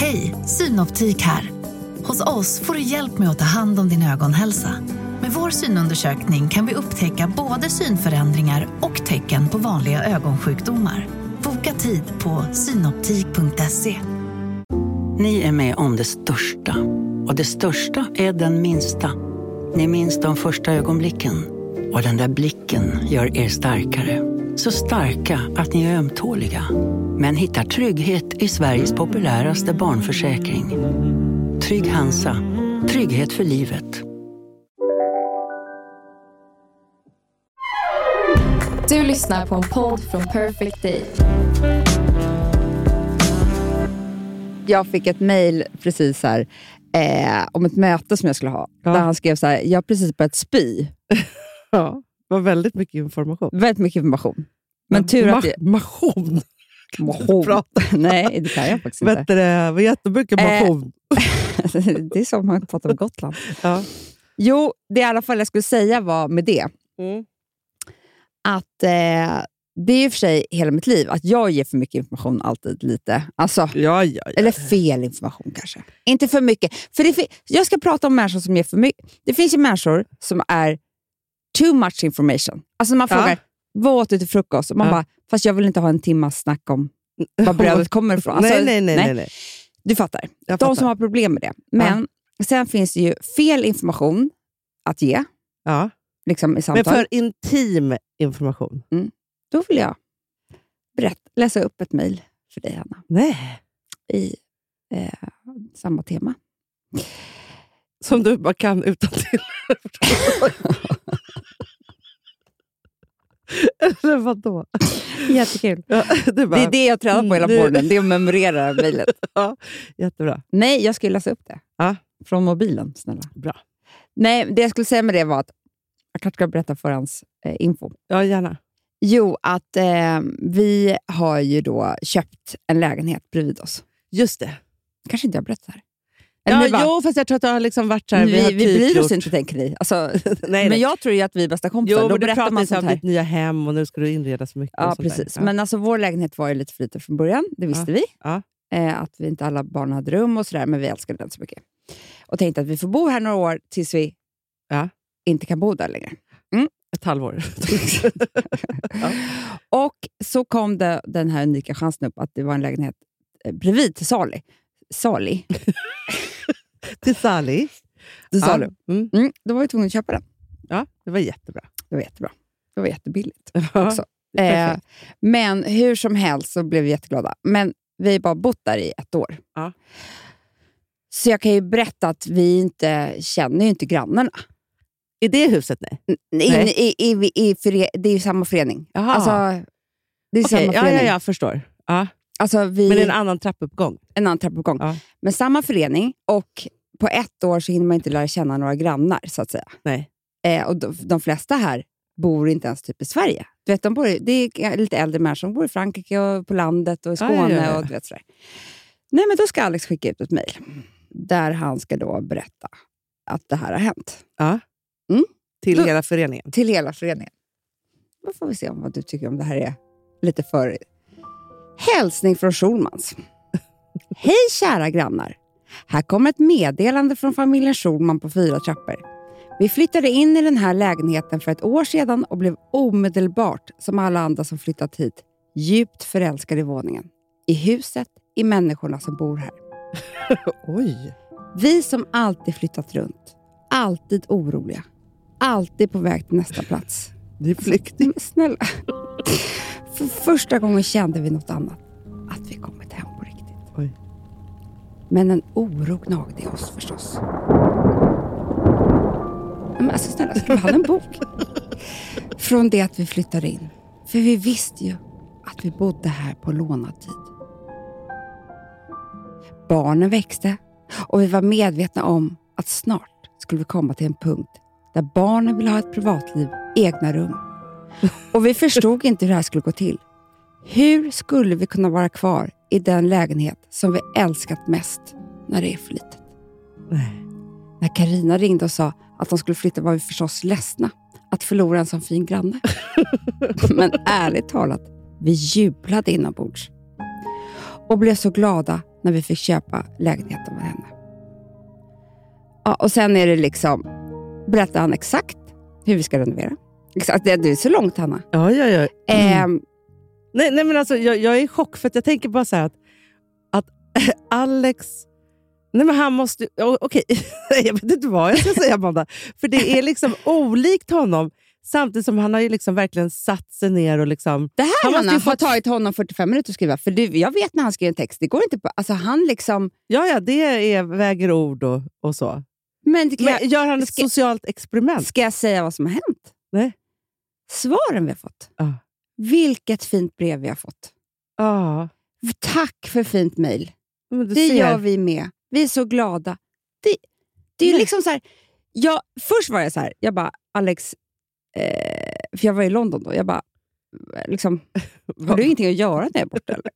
Hej, Synoptik här. Hos oss får du hjälp med att ta hand om din ögonhälsa. Med vår synundersökning kan vi upptäcka både synförändringar och tecken på vanliga ögonsjukdomar. Boka tid på synoptik.se. Ni är med om det största. Och det största är den minsta. Ni minns de första ögonblicken. Och den där blicken gör er starkare. Så starka att ni är ömtåliga. Men hittar trygghet i Sveriges populäraste barnförsäkring. Trygg Hansa. Trygghet för livet. Du lyssnar på en podd från Perfect Day. Jag fick ett mejl precis här om ett möte som jag skulle ha. Ja. Där han skrev så här: jag har precis börjat spy. Ja, det var väldigt mycket information. Väldigt mycket information. Men tur att Mahon. Nej, det kan jag faktiskt inte. Det var jättemycket mahon. Det är som man pratar om Gotland. Ja. Jo, det i alla fall jag skulle säga var med det. Att det är i och för sig hela mitt liv att jag ger för mycket information alltid lite. Alltså, ja. Eller fel information kanske. Inte för mycket. För jag ska prata om människor som ger för mycket. Det finns ju människor som är too much information. Alltså man frågar, vad åt du till frukost? Och man bara, fast jag vill inte ha en timmas snack om var brödet kommer ifrån. Alltså, nej. Du fattar. De som har problem med det. Men sen finns det ju fel information att ge. Ja. Liksom i samtal. Men för intim information. Då vill jag läsa upp ett mejl för dig, Hanna. Nej. I samma tema. Som du bara kan utan till. Eller vadå? Jättekul. Ja, det är det jag tränar på hela morgonen. Det är att memorera mejlet. Ja, jättebra. Nej, jag ska läsa upp det. Ja. Från mobilen, snälla. Bra. Nej, det jag skulle säga med det var att jag kanske ska berätta för hans info. Ja, gärna. Jo, att vi har ju då köpt en lägenhet bredvid oss. Just det. Kanske inte jag berättat här. Fast jag tror att det har liksom varit så här. Vi bryr oss inte, tänker ni. Alltså, nej. Men jag tror ju att vi är bästa kompisar. Jo, då men berättar man sånt här. Ditt nya hem och nu ska du inreda så mycket. Ja, precis. Ja. Men alltså vår lägenhet var ju lite för lite från början. Det visste vi. Ja. Att vi inte alla barn hade rum och sådär. Men vi älskade den så mycket. Och tänkte att vi får bo här några år tills vi inte kan bo där längre. Ett halvår. Och så kom den här unika chansen upp att det var en lägenhet bredvid till Sali. Till Sali. Då var vi tvungna att köpa den. Ja, det var jättebra. Det var jättebilligt också. Men hur som helst så blev vi jätteglada. Men vi har bara bott där i 1 år. Ja. Så jag kan ju berätta att vi inte känner ju inte grannarna. I det huset? Nej. Det är ju samma förening. Jaha. Alltså, det är samma förening. Ja, jag förstår. Ja. Alltså men det är en annan trappuppgång. Ja. Men samma förening, och på 1 år så hinner man inte lära känna några grannar, så att säga. Nej. Och de flesta här bor inte ens typ i Sverige. Du vet, det är lite äldre människor som bor i Frankrike och på landet och i Skåne. Och du vet sådär. Nej, men då ska Alex skicka ut ett mejl där han ska då berätta att det här har hänt. Ja. Till hela föreningen. Till hela föreningen. Då får vi se vad du tycker om det här är lite för... Hälsning från Schulmans. Hej kära grannar. Här kommer ett meddelande från familjen Schulman på 4 trappor. Vi flyttade in i den här lägenheten för 1 år sedan och blev omedelbart, som alla andra som flyttat hit, djupt förälskade i våningen. I huset, i människorna som bor här. Oj. Vi som alltid flyttat runt. Alltid oroliga. Alltid på väg till nästa plats. Det är flykting. Men snälla. För första gången kände vi något annat. Att vi kommit hem på riktigt. Oj. Men en oro gnagde i oss förstås. Men alltså snälla, ska du ha en bok? Från det att vi flyttade in. För vi visste ju att vi bodde här på lånad tid. Barnen växte. Och vi var medvetna om att snart skulle vi komma till en punkt där barnen ville ha ett privatliv, egna rum. Och vi förstod inte hur det här skulle gå till. Hur skulle vi kunna vara kvar i den lägenhet som vi älskat mest när det är för litet? Nej. När Carina ringde och sa att de skulle flytta var vi förstås ledsna att förlora en sån fin granne. Men ärligt talat, vi jublade inombords. Och blev så glada när vi fick köpa lägenheten med henne. Ja, och sen är det liksom, berättar han exakt hur vi ska renovera. Exakt, det är så långt, Hanna. Ja. Nej, men alltså jag är i chock för att jag tänker bara så här att Alex... Nej, men han måste... Okej, jag vet inte vad jag ska säga, Amanda. För det är liksom olikt honom. Samtidigt som han har ju liksom verkligen satt sig ner och liksom... Det här har tagit honom 45 minuter att skriva. För jag vet när han skriver en text, det går inte på... Alltså han liksom... Ja, det väger ord och så. Men gör han ett socialt experiment? Ska jag säga vad som har hänt? Nej. Svaren vi har fått. Vilket fint brev vi har fått. Tack för fint mejl. Det gör vi med. Vi är så glada. Det är liksom så här... Först var jag så här, jag bara, Alex... för jag var i London då. Jag bara, liksom, har du ingenting att göra när jag är borta? Eller?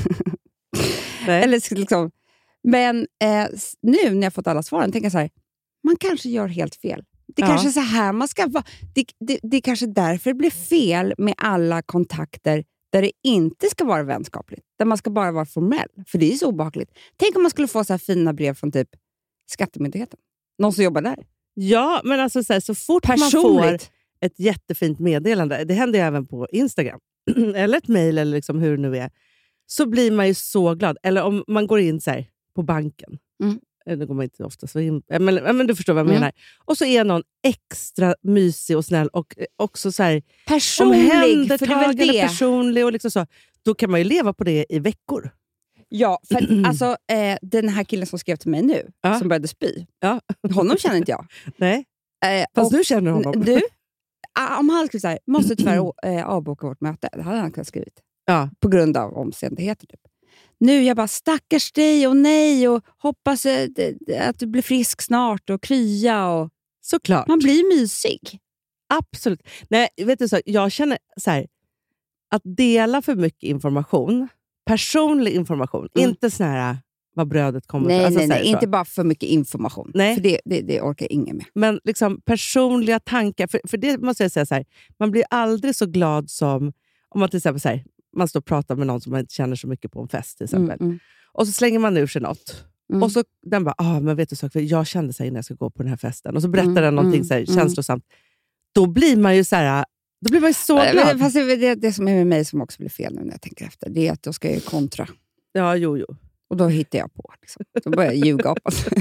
Eller liksom, men nu när jag fått alla svaren tänker jag så här, man kanske gör helt fel. Det kanske är så här man ska vara. Det är kanske därför det blir fel med alla kontakter där det inte ska vara vänskapligt. Där man ska bara vara formell. För det är så obehagligt. Tänk om man skulle få så här fina brev från typ Skattemyndigheten. Någon som jobbar där. Ja, men alltså så fort man får ett jättefint meddelande, det händer ju även på Instagram, eller ett mejl eller liksom hur det nu är, så blir man ju så glad. Eller om man går in så här på banken. Det går man inte ofta så in, men du förstår vad jag menar. Och så är någon extra mysig och snäll och också så här omhändertagande, personlig och liksom så. Då kan man ju leva på det i veckor. Ja, för alltså den här killen som skrev till mig nu, som började spy. Honom känner inte jag. Nej. Fast du känner honom. Du, om han skulle säga, måste tyvärr avboka vårt möte. Det hade han kunnat skrivit. På grund av omständigheter typ. Nu jag bara, stackars dig och nej och hoppas att du blir frisk snart och krya och... Såklart. Man blir mysig. Absolut. Nej, vet du så, jag känner så här, att dela för mycket information, personlig information, inte sån här vad brödet kommer nej, alltså, nej, inte bara för mycket information. Nej. För det orkar ingen med. Men liksom personliga tankar, för det måste jag säga så här, man blir aldrig så glad som om man till exempel så här, man står och pratar med någon som man inte känner så mycket på en fest till exempel. Och så slänger man ur sig något. Och så den bara, men vet du så, jag kände sig när jag ska gå på den här festen. Och så berättar den någonting så här, känslosamt. Då blir man ju så här, då blir man ju så glad. Fast det som är med mig som också blir fel nu när jag tänker efter, det är att då ska jag kontra. Ja, jo. Och då hittar jag på. Liksom. Då börjar jag ljuga.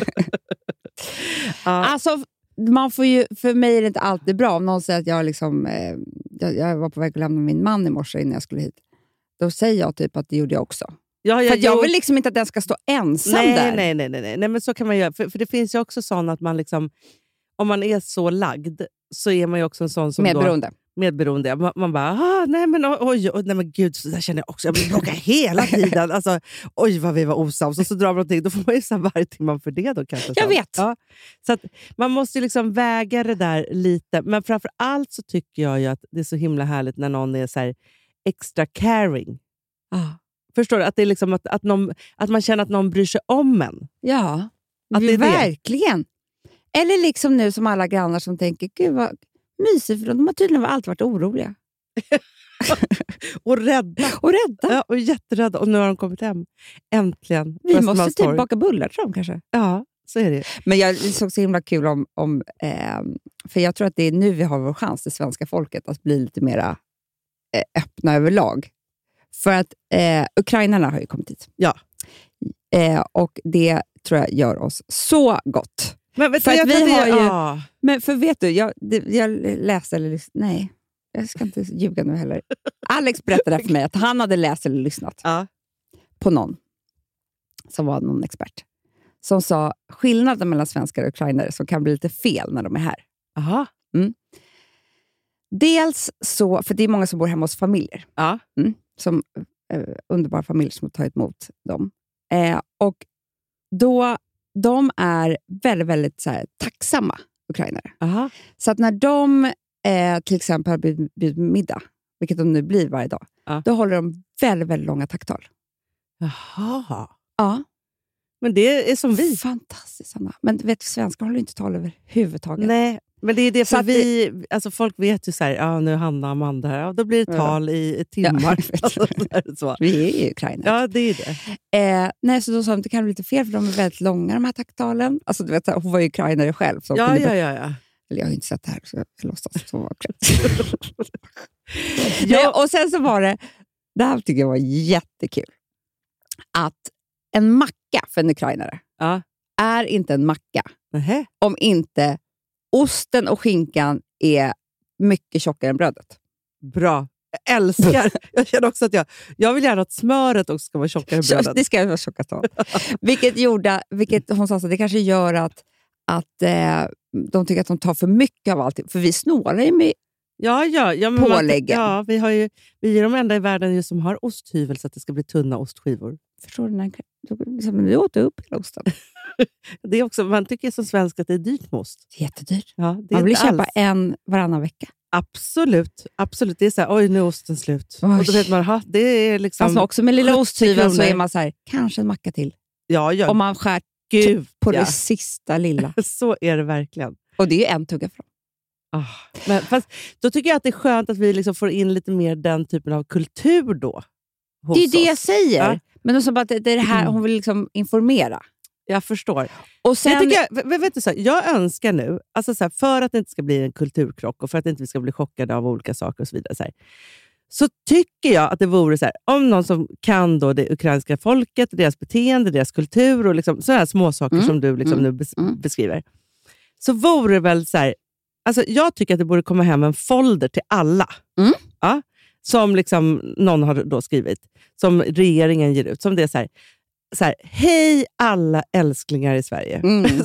Alltså, man får ju, för mig är det inte alltid bra. Om någon säger att jag liksom, jag var på väg att lämna min man i morse innan jag skulle hit. Då säger jag typ att det gjorde jag också. För jag vill liksom inte att den ska stå ensam där. Nej, men så kan man göra. För det finns ju också sån att man liksom, om man är så lagd så är man ju också en sån som medberoende. Man bara, nej men gud, så där känner jag också. Jag blir bråka hela tiden. Alltså, oj vad vi var osams. Och så drar man någonting, då får man ju så varje timme för det då kanske. Jag vet. Ja. Så att man måste ju liksom väga det där lite. Men framför allt så tycker jag ju att det är så himla härligt när någon är så här extra caring. Förstår du? Att det är liksom att man känner att någon bryr sig om en. Ja, att det är verkligen. Det. Eller liksom nu som alla grannar som tänker, gud vad mysigt, för de har tydligen alltid varit oroliga. och rädda. Ja, och jätterädda. Och nu har de kommit hem. Äntligen. Vi måste typ baka bullar tror de kanske. Ja, så är det. Men jag såg så himla kul om för jag tror att det är nu vi har vår chans, det svenska folket, att bli lite mera öppna överlag. För att ukrainarna har ju kommit hit. Ja. Och det tror jag gör oss så gott. Men vet för att vi har ju... ju... Men för vet du, jag läste eller lyssnade... Nej, jag ska inte ljuga nu heller. Alex berättade för mig att han hade läst eller lyssnat på någon som var någon expert. Som sa skillnaden mellan svenskar och ukrainare som kan bli lite fel när de är här. Aha. Dels så, för det är många som bor hemma hos familjer. Som underbara familjer som har tagit emot dem. Och då, de är väldigt, väldigt så här, tacksamma ukrainare. Så att när de till exempel har bjudit middag, vilket de nu blir varje dag, då håller de väldigt, väldigt långa tacktal. Jaha. Ja. Men det är som vi. Fantastiskt, Anna. Men vet du, svenskar håller inte tal överhuvudtaget. Nej. Men det är det, Så för vi, alltså folk vet ju så här, nu Hanna och Amanda här, då blir det tal i timmar. Så. Vi är ju Ukraina. Ja, det är det. Nej, så då sa de att det kan bli lite fel, för de är väldigt långa, de här takttalen. Alltså, du vet, hon var ju ukrainare själv. Så Ja. Eller jag har ju inte sett det här, så jag låtsas så var Nej, och sen så var det här tycker jag var jättekul, att en macka för en ukrainare är inte en macka om inte osten och skinkan är mycket tjockare än brödet. Bra. Jag älskar. Jag känner också att jag vill gärna att smöret också ska vara tjockare än brödet. Det ska vara tjockast av. Vilket hon sa, så det kanske gör att de tycker att de tar för mycket av allting. För vi snålar ju med påläggen. Vi är de enda i världen som har osthyvel så att det ska bli tunna ostskivor. Förstår du? Du åt upp hela osten. Det är också, man tycker som svensk att det är dyrt med ost. Jättedyrt. Ja, det är man vill köpa en varannan vecka. Absolut. Det är så här, oj nu är osten slut. Och då vet man, det är liksom... Alltså också med lilla osthyveln så är man så här, kanske en macka till. Ja. Om man skär på det sista lilla. Så är det verkligen. Och det är ju en tugga från. Men fast, då tycker jag att det är skönt att vi liksom får in lite mer den typen av kultur då. Det är det jag säger. Ja. Men de sa bara att det är det här, hon vill liksom informera. Jag förstår. Och sen, jag önskar nu, alltså så här, för att det inte ska bli en kulturkrock och för att inte vi ska bli chockade av olika saker och så vidare, så tycker jag att det vore så här, om någon som kan då det ukrainska folket, deras beteende, deras kultur och liksom, sådana här små saker som du liksom nu beskriver, så vore det väl så här, alltså jag tycker att det borde komma hem en folder till alla. Ja, som liksom någon har då skrivit, som regeringen ger ut, som det är så här, hej alla älsklingar i Sverige.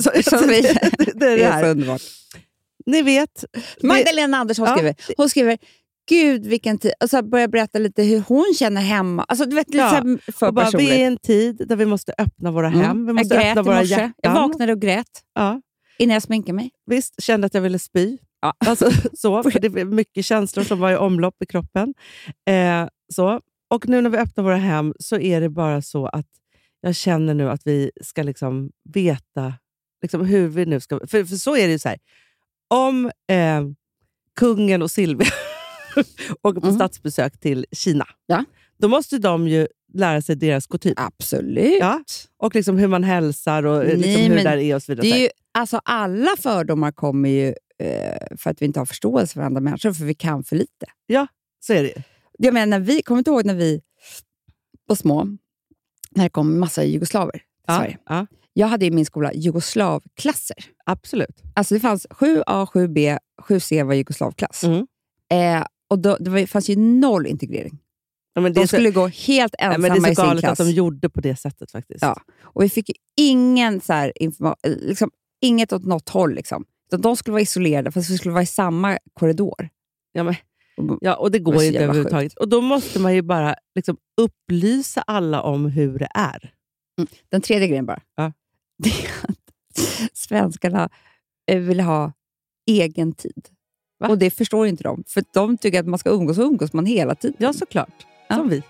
Det är så underbart. Ni vet. Magdalena Andersson hon skriver, gud vilken tid. Alltså börjar berätta lite hur hon känner hemma. Alltså du vet, lite för personligt. Vi är i en tid där vi måste öppna våra hem. Vi måste öppna våra hjärtan. Jag vaknade och grät. Ja. Innan jag sminkade mig. Visst, kände att jag ville spy. Ja. Alltså, för det är mycket känslor som var i omlopp i kroppen. Så. Och nu när vi öppnar våra hem så är det bara så att jag känner nu att vi ska liksom veta liksom hur vi nu ska... För så är det ju så här. Om kungen och Silvia åker på statsbesök till Kina, då måste de ju lära sig deras kutym. Absolut. Ja. Och liksom hur man hälsar och liksom hur det där är och så vidare. Det är ju, alltså alla fördomar kommer ju för att vi inte har förståelse för andra människor, för vi kan för lite. Ja, så är det ju. Jag menar, kommer inte ihåg när vi var små, när det kom massa jugoslaver till Sverige. Ja. Jag hade i min skola jugoslavklasser. Absolut. Alltså det fanns 7A, 7B, 7C var jugoslavklass. Och det fanns ju noll integrering. Ja, men de skulle gå helt ensamma i sin klass. Det är så galet att de gjorde på det sättet faktiskt. Ja. Och vi fick ingen så här liksom, inget åt något håll. Liksom. De skulle vara isolerade, fast vi skulle vara i samma korridor. Ja, och det går inte överhuvudtaget. Och då måste man ju bara liksom upplysa alla om hur det är. Den tredje grejen bara. Ja. Det är att svenskarna vill ha egen tid. Va? Och det förstår inte de. För de tycker att man ska umgås man hela tiden. Ja, såklart. Som vi.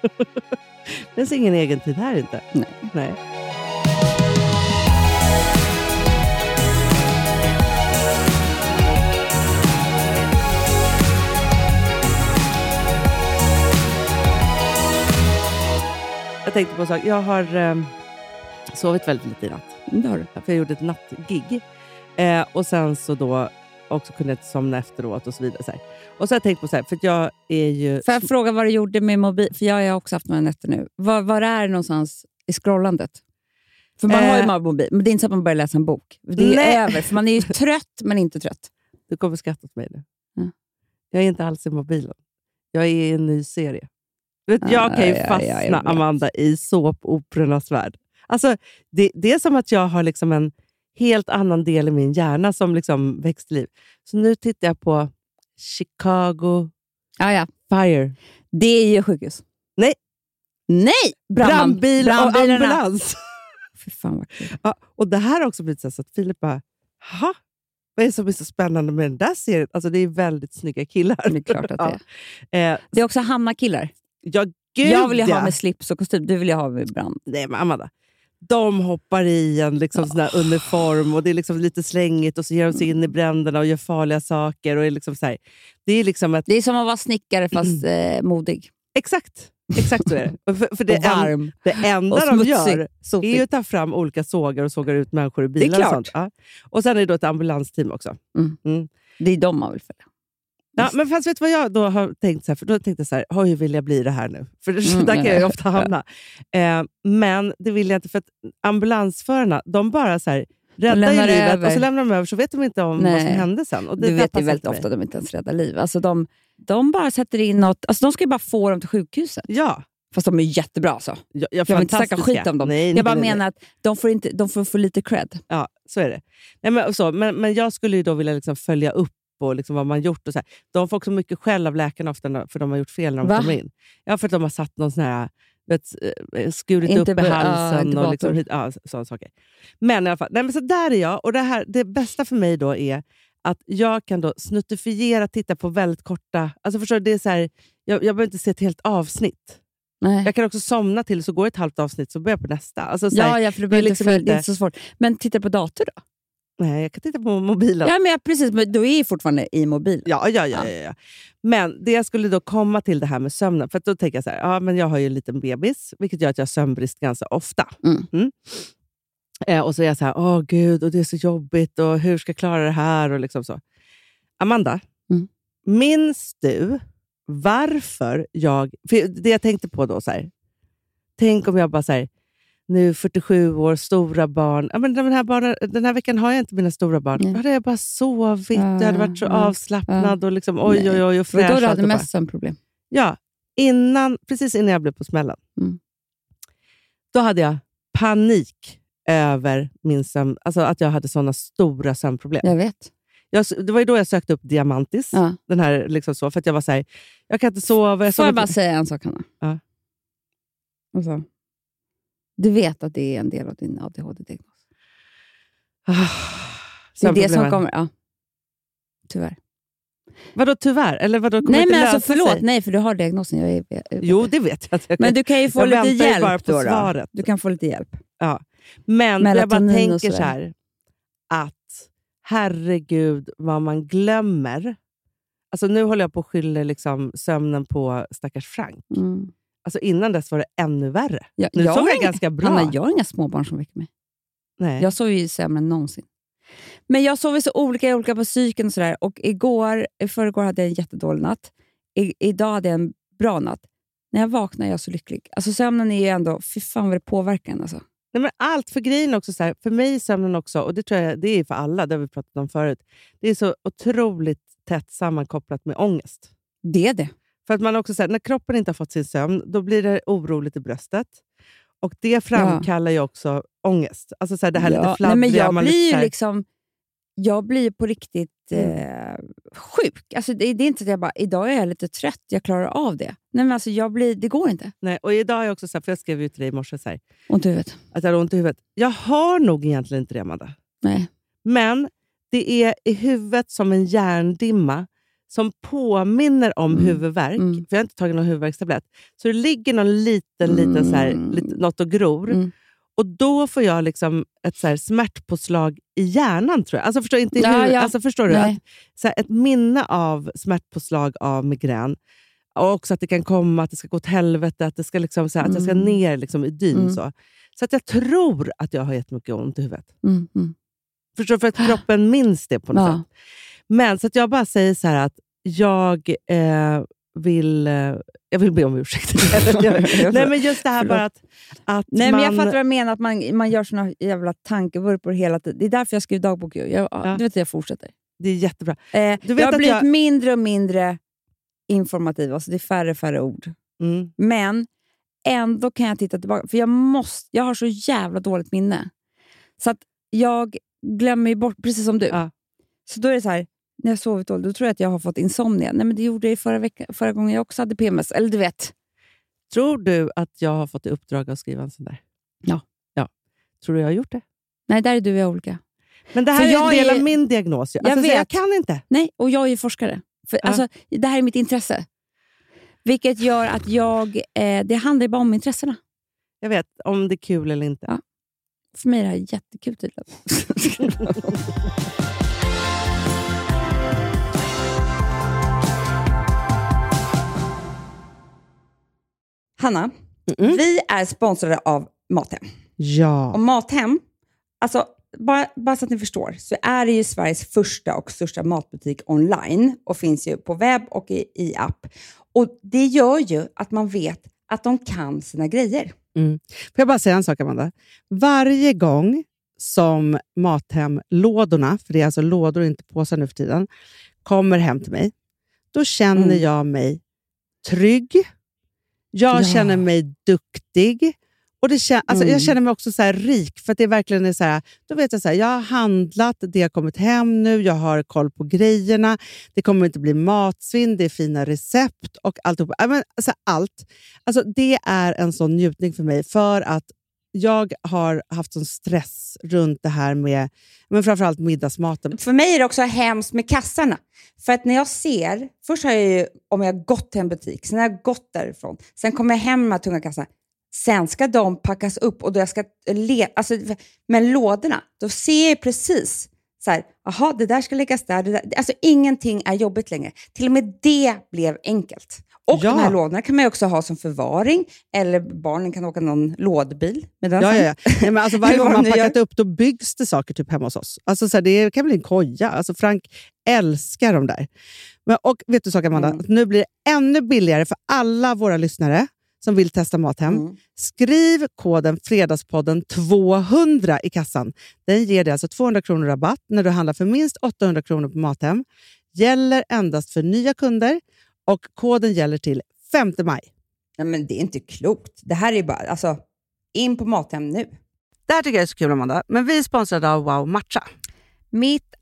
Det finns ingen egen tid här inte. Nej. Jag tänkte på en sak. Jag har sovit väldigt lite i natt. Det har du. För jag gjorde ett nattgig. Och sen så då också kunde jag somna efteråt och så vidare. Så här. Och så har jag tänkt på så här, för att jag är ju... Får jag fråga vad du gjorde med mobil? För jag har också haft några nätter nu. Var är det någonstans i scrollandet? För man har ju mobil, men det är inte så att man börjar läsa en bok. Det är över, för man är ju trött men inte trött. Du kommer skratta åt mig nu. Jag är inte alls i mobilen. Jag är i en ny serie. Jag kan ju fastna, Amanda, i såpoperornas värld. Alltså, det är som att jag har liksom en helt annan del i min hjärna som liksom växt till liv. Så nu tittar jag på Chicago Fire. Det är ju sjukhus. Nej! Brandbil och ambulans. Fy fan vad kul. Ja, och det här har också blivit så att Filip bara, vad är det som är så spännande med den där serien? Alltså det är väldigt snygga killar. Det är klart att det är. Det är också Hanna-killar. Ja, gud, jag vill ju ha med slips och kostym. Du vill ju ha med brand. Nej, men Amanda. De hoppar i en liksom sån där uniform och det är liksom lite slängigt och så ger de sig in i bränderna och gör farliga saker. Och är liksom så här, det är liksom det är som att vara snickare fast modig. Exakt så är det. För det, varm. Det enda och de gör är ju att ta fram olika sågar och sågar ut människor i bilar. Det är klart. Och sånt. Ja. Och sen är det då ett ambulansteam också. Det är de man vill följa. Ja, men fast vet du vad jag då har tänkt så här? För då tänkte jag så här, hur vill jag bli det här nu? För där kan jag ju ofta hamna. Men det vill jag inte, för att ambulansförarna, de bara så här räddar ju livet över. Och så lämnar de över, så vet de inte om vad som hände sen. Och du vet ju väldigt ofta att de inte ens räddar liv. Alltså de bara sätter in något, alltså de ska ju bara få dem till sjukhuset. Ja. Fast de är jättebra alltså. Jag vill inte snacka skit om dem. Jag bara menar att de får få lite cred. Ja, så är det. Nej, men jag skulle ju då vilja liksom följa upp och liksom vad man gjort. Och så här. De får också mycket skäll av läkarna ofta för de har gjort fel när de kommer in. Ja, för att de har satt någon sån här skurit upp i halsen och liksom, sådana saker. Men i alla fall, men så där är jag. Och det bästa för mig då är att jag kan då snuttifiera, titta på väldigt korta... Alltså förstår du, det är så här, jag behöver inte se ett helt avsnitt. Nej. Jag kan också somna till, så går ett halvt avsnitt så börjar jag på nästa. Alltså, så här, för det är liksom inte så svårt. Men titta på dator då? Nej, jag kan titta på mobilen. Ja, men precis. Men du är ju fortfarande i mobilen. Ja. Men det jag skulle då komma till det här med sömnen. För att då tänker jag så här, men jag har ju en liten bebis. Vilket gör att jag har sömnbrist ganska ofta. Och så är jag så här, gud, och det är så jobbigt. Och hur ska jag klara det här? Och liksom så. Amanda, minns du varför för det jag tänkte på då så här. Tänk om jag bara så här, nu 47 år, stora barn. Ja, men den här veckan har jag inte mina stora barn. Då hade jag bara sovit. Jag hade varit så avslappnad och liksom oj och fräsch. Och då hade mest som problem. Ja, precis innan jag blev på smällen. Då hade jag panik över min sömn. Alltså att jag hade sådana stora sömnproblem. Jag vet. Det var ju då jag sökte upp Diamantis. Ja. Den här liksom så. För att jag var så här, jag kan inte sova. Får jag bara säga en sak, Hanna? Ja. Alltså, du vet att det är en del av din ADHD-diagnos. Det är det som kommer, ja. Tyvärr. Vadå tyvärr? Eller vadå, nej, men alltså förlåt. Sig? Nej, för du har diagnosen. Jo, det vet jag. Men du kan ju få lite hjälp bara på då. Svaret. Du kan få lite hjälp. Ja. Men jag bara tänker så här. Att herregud vad man glömmer. Alltså nu håller jag på att skylla liksom sömnen på stackars Frank. Alltså innan dess var det ännu värre. Nu sov jag ganska bra. Hanna, jag har inga småbarn som väcker mig. Nej. Jag sover ju sämre än någonsin. Men jag sover så olika på psyken och sådär. Och i förrgår hade jag en jättedålig natt. Idag hade jag en bra natt. När jag vaknar är jag så lycklig. Alltså sömnen är ju ändå, fy fan vad det påverkar en alltså. Nej, men allt för grejen också så här, för mig är sömnen också, och det tror jag det är för alla, det har vi pratat om förut. Det är så otroligt tätt sammankopplat med ångest. Det är det. För att man också så här, när kroppen inte har fått sin sömn, då blir det oroligt i bröstet. Och det framkallar ju också ångest. Alltså så här, det här lite fladdriga. Nej, men jag blir på riktigt sjuk. Alltså det är inte att jag bara, idag är jag lite trött, jag klarar av det. Nej, men alltså det går inte. Nej, och idag är jag också så här, för jag skrev ju till dig i morse så här, ont i huvudet. Att jag har ont i huvudet. Jag har nog egentligen inte det, Amanda. Nej. Men det är i huvudet som en hjärndimma som påminner om huvudvärk. För jag har inte tagit någon huvudvärkstablett. Så det ligger någon liten så här, något och gror. Och då får jag liksom ett så här smärtpåslag i hjärnan, tror jag. Alltså förstår, inte Alltså, förstår du? Att, så här, ett minne av smärtpåslag av migrän. Och också att det kan komma, att det ska gå åt helvete. Att det ska liksom, så här, att jag ska ner liksom, i dyn. Så att jag tror att jag har jättemycket ont i huvudet. Förstår du? För att kroppen minns det på något sätt. Men så att jag bara säger så här att jag vill be om ursäkt. Nej, men just det här bara att nej, men jag fattar vad jag menar, att man gör såna jävla tankevurpor hela tiden. Det är därför jag skriver dagbok. Du vet att jag fortsätter. Det är jättebra. Du vet jag har blivit mindre och mindre informativ. Alltså det är färre ord. Men ändå kan jag titta tillbaka. För jag har så jävla dåligt minne. Så att jag glömmer ju bort, precis som du. Så då är det så här, när jag sovit då tror jag att jag har fått insomnia. Nej, men det gjorde jag förra gången jag också hade PMS. Eller du vet. Tror du att jag har fått i uppdrag att skriva en sån där? Ja. Tror du jag har gjort det? Nej, där är du och jag olika. Men det här är en del av min diagnos. Jag kan inte. Nej, och jag är ju forskare. Alltså, det här är mitt intresse. Vilket gör att det handlar bara om intressena. Jag vet, om det är kul eller inte. Ja. För mig är det här jättekul tydligen. Hanna, vi är sponsrade av Mathem. Ja. Och Mathem, alltså bara så att ni förstår, så är det ju Sveriges första och största matbutik online och finns ju på webb och i app. Och det gör ju att man vet att de kan sina grejer. Får jag bara säga en sak, Amanda? Varje gång som Mathem-lådorna, för det är alltså lådor och inte påsar nu för tiden, kommer hem till mig, då känner jag mig trygg. Jag känner mig duktig. Och jag känner mig också så här rik, för att det verkligen är så här, då vet jag så här, jag har handlat, det har kommit hem nu, jag har koll på grejerna, det kommer inte bli matsvinn, det är fina recept och alltihop. Allt. Alltså det är en sån njutning för mig, för att jag har haft sån stress runt det här med, men framförallt middagsmaten. För mig är det också hemskt med kassarna. För att när jag ser, först har jag ju, om jag gått till en butik, sen har jag gått därifrån, sen kommer jag hem med de här tunga kassarna. Sen ska de packas upp och då jag ska men lådorna, då ser jag precis så här, aha, det där ska läggas där, det där. Alltså ingenting är jobbigt längre. Till och med det blev enkelt. Och de här lådorna kan man ju också ha som förvaring, eller barnen kan åka någon lådbil med den. Nej, men alltså varje gång man packat upp, då byggs det saker typ hemma hos oss. Alltså så här, det kan bli en koja. Alltså Frank älskar de där. Och vet du, Amanda, nu blir det ännu billigare för alla våra lyssnare som vill testa Mathem. Skriv koden Fredagspodden 200 i kassan. Den ger dig alltså 200 kronor rabatt när du handlar för minst 800 kronor på Mathem. Gäller endast för nya kunder och koden gäller till 5 maj. Nej, men det är inte klokt. Det här är bara, alltså, in på Mathem nu. Det här tycker jag är så kul, Amanda. Men vi är sponsrade av Wow Matcha. Mitt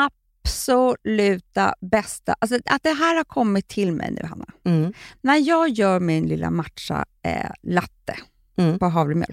absoluta bästa. Alltså att det här har kommit till mig nu, Hanna. När jag gör min lilla matcha latte på havremjölk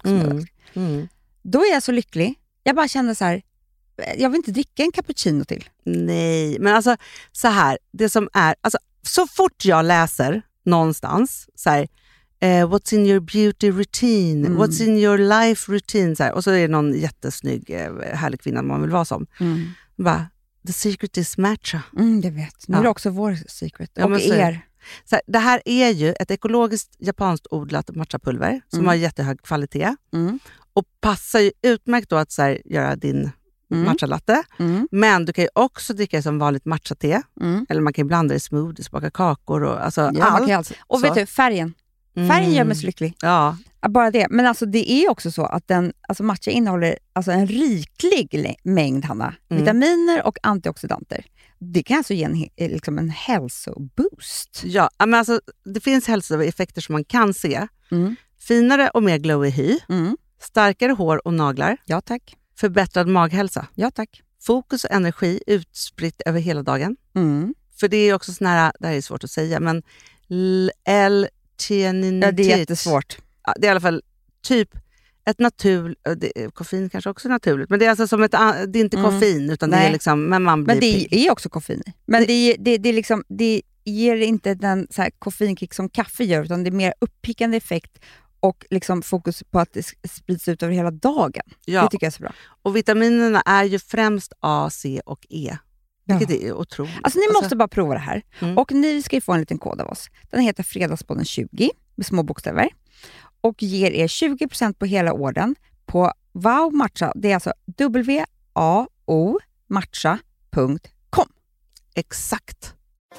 då är jag så lycklig. Jag bara känner så här, jag vill inte dricka en cappuccino till. Nej, men alltså så här, det som är, alltså så fort jag läser någonstans så här, what's in your beauty routine, what's in your life routine så här, och så är det någon jättesnygg härlig kvinna man vill vara som. Bara, the secret is matcha. Det vet. Nu är det också vår secret. Ja, och er. Så här, det här är ju ett ekologiskt japanskt odlat matchapulver som har jättehög kvalitet. Och passar ju utmärkt då att så här, göra din matchalatte. Men du kan ju också dricka som vanligt matchate. Eller man kan ju blanda i smoothies, baka kakor och alltså allt. Och vet du, färgen. Färgen gör mig så lycklig. Ja. Bara det. Men alltså det är också så att matcha innehåller alltså en riklig mängd, Hanna, vitaminer och antioxidanter. Det kan alltså ge en hälsoboost. Ja, men alltså det finns hälsoeffekter som man kan se. Finare och mer glowy hy. Starkare hår och naglar. Ja, tack. Förbättrad maghälsa. Ja, tack. Fokus och energi utspritt över hela dagen. För det är också sån här, det här är svårt att säga, men L-theaninitet. Ja, det är jättesvårt. Ja, det är i alla fall typ ett koffein kanske också är naturligt, men det är alltså som det är inte koffein utan det är liksom, men man blir det är också koffein. Men det är liksom, det ger inte den så här koffeinkick som kaffe gör, utan det är mer uppickande effekt och liksom fokus på att det sprids ut över hela dagen. Ja. Det tycker jag är så bra. Och vitaminerna är ju främst A, C och E. Vilket är otroligt. Alltså ni måste bara prova det här. Och ni ska ju få en liten kod av oss. Den heter Fredagspodden 20 med små bokstäver. Och ger er 20% på hela ordern på Wow Matcha. Det är alltså WAO matcha.com. Exakt.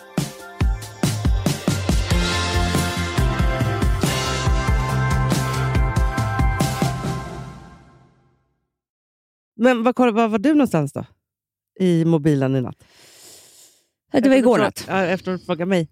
Men var var du någonstans då? I mobilen i natt? Det var igår natt. Efter att fråga mig.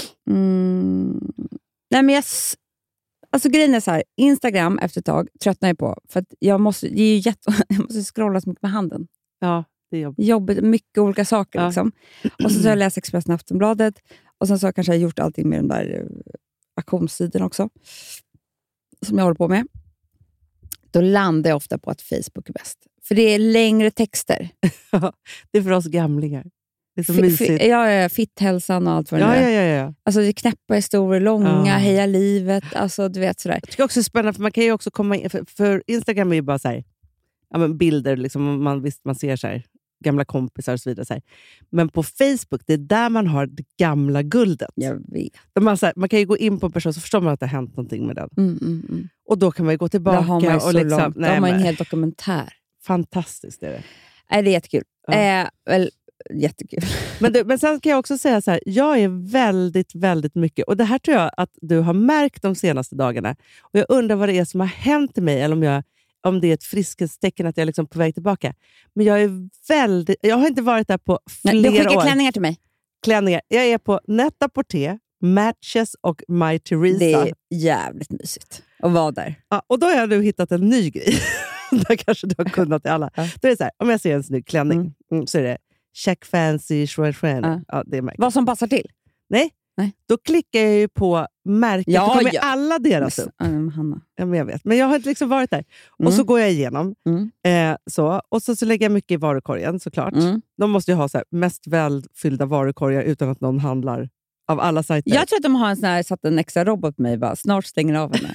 Nej, men alltså grejen är så här, Instagram efter ett tag tröttnar jag på. För att jag måste scrolla så mycket med handen. Ja, det är jobbigt. Mycket olika saker liksom. Och så har jag läst Expressen Aftonbladet. Och sen så har jag kanske gjort allting med de där auktionssidan också. Som jag håller på med. Då landar jag ofta på att Facebook är bäst. För det är längre texter. Det är för oss gamlingar. Det är så mysigt. Ja, fitthälsan och allt vad det är. Ja. Alltså det är knäppa historier, långa, heja livet. Alltså du vet sådär. Jag tycker också det är spännande, för man kan ju också komma in, för Instagram är ju bara så här, bilder. Liksom, man ser så här, gamla kompisar och så vidare. Så här. Men på Facebook, det är där man har det gamla guldet. Jag vet. Man kan ju gå in på en person så förstår man att det har hänt någonting med den. Och då kan man ju gå tillbaka. Där har man ju och liksom, långt. Där har man en hel dokumentär. Fantastiskt är det. Nej, det är jättekul. Ja. Jättekul. Men sen kan jag också säga så här, jag är väldigt, väldigt mycket, och det här tror jag att du har märkt de senaste dagarna, och jag undrar vad det är som har hänt i mig, eller om det är ett friskhetstecken att jag är liksom på väg tillbaka. Men jag har inte varit där på flera år. Du skickar klänningar till mig. Klänningar. Jag är på Net-a-Porter, Matches och My Theresa. Det är jävligt mysigt att vara där. Ja, och då har jag nu hittat en ny grej. Där kanske du har kunnat i alla. Då är det så här, om jag ser en snygg klänning så är det check fancy, shred. Ja, det är märkligt. Vad som passar till? Nej. Då klickar jag ju på märket. Ja, då kommer alla deras upp. Hanna. Ja, men jag vet. Men jag har inte liksom varit där. Och så går jag igenom. Och så lägger jag mycket i varukorgen såklart. De måste ju ha så här, mest välfyllda varukorgar utan att någon handlar av alla sajter. Jag tror att de har satt en extra robot på mig. Bara, snart stänger av henne.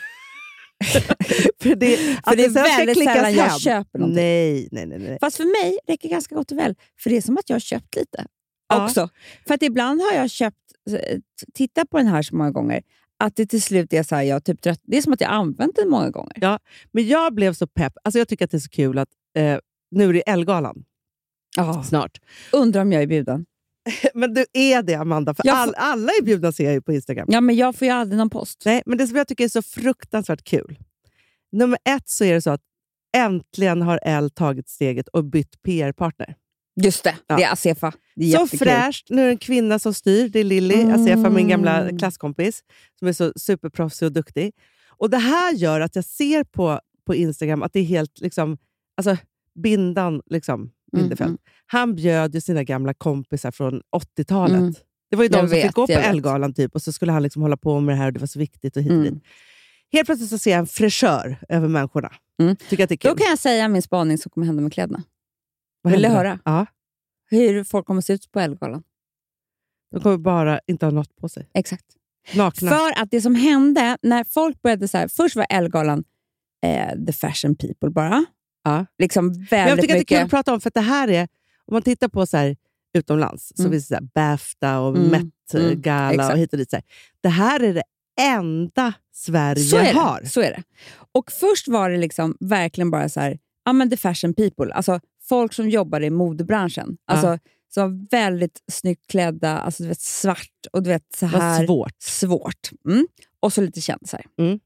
för det är väldigt sällan jag köper någonting. Nej. Fast för mig räcker ganska gott och väl. För det är som att jag har köpt lite. Också. För att ibland har jag köpt, titta på den här så många gånger, att det till slut är så här, jag typ trött. Det är som att jag använt den många gånger. Ja, men jag blev så pepp. Alltså jag tycker att det är så kul att nu är det Ellegalan. Snart. Undrar om jag är bjuden. Men du är det, Amanda. För alla är bjudna, ser jag ju på Instagram. Ja, men jag får ju aldrig någon post. Nej, men det som jag tycker är så fruktansvärt kul. Nummer 1 så är det så att äntligen har Elle tagit steget och bytt PR-partner. Just det, det är Asefa. Det är så jättekul. fräscht. Nu är det en kvinna som styr. Det är Lilly, Asefa, min gamla klasskompis. Som är så superproffsig och duktig. Och det här gör att jag ser på Instagram att det är helt liksom... Alltså, Bindan, liksom. Bindefeld. Han bjöd ju sina gamla kompisar från 80-talet. Det var ju de som fick gå på Ellegalan typ. Och så skulle han liksom hålla på med det här och det var så viktigt och hit och dit. Helt plötsligt så ser jag en fräschör över människorna. Tycker att det är kul. Då kan jag säga min spaning som kommer hända med kläderna. Vill du höra? Ja. Hur folk kommer se ut på Ellegalan? De kommer bara inte ha något på sig. Exakt. Nakna. För att det som hände när folk började så här, först var Ellegalan the fashion people bara. Ja. Liksom väldigt jag tycker mycket. att det är kul att prata om, för att det här är, om man tittar på så här utomlands så finns det så här BAFTA och Met-gala och hit och dit. Så här. Det här är det enda Sverige har. Så är det. Och först var det liksom verkligen bara så här, ja men the fashion people, alltså folk som jobbar i modebranschen. Alltså som var väldigt snyggt klädda, alltså du vet svart och du vet så här svårt. Och så lite kändisar.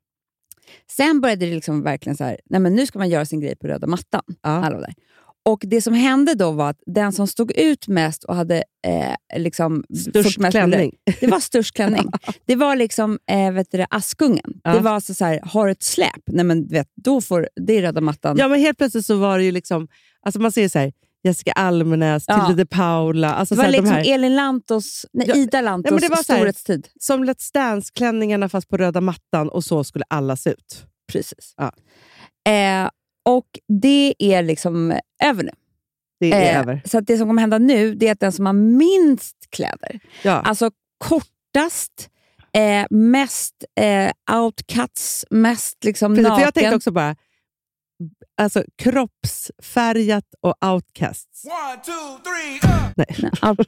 Sen började det liksom verkligen så här, nej men nu ska man göra sin grej på röda mattan. Alla där. Och det som hände då var att den som stod ut mest och hade liksom störst klänning. Det var störst klänning. Det var liksom Askungen. Det var så här, har ett släp. Nej men vet, då får det är röda mattan. Ja, men helt plötsligt så var det ju liksom, alltså man ser så här Jessica Almenäs, Tilde de Paula. Alltså det var så här, liksom de här. Elin Lantos, Ida Lantos, men det var storhetstid. Som Let's Dance-klänningarna fast på röda mattan, och så skulle alla se ut. Precis. Ja. Och det är liksom över nu. Det är över. Så att det som kommer hända nu, det är att den som har minst kläder, alltså kortast, mest outcuts, mest liksom precis, naken. för jag tänkte också bara, alltså kroppsfärgat och outcasts. 1,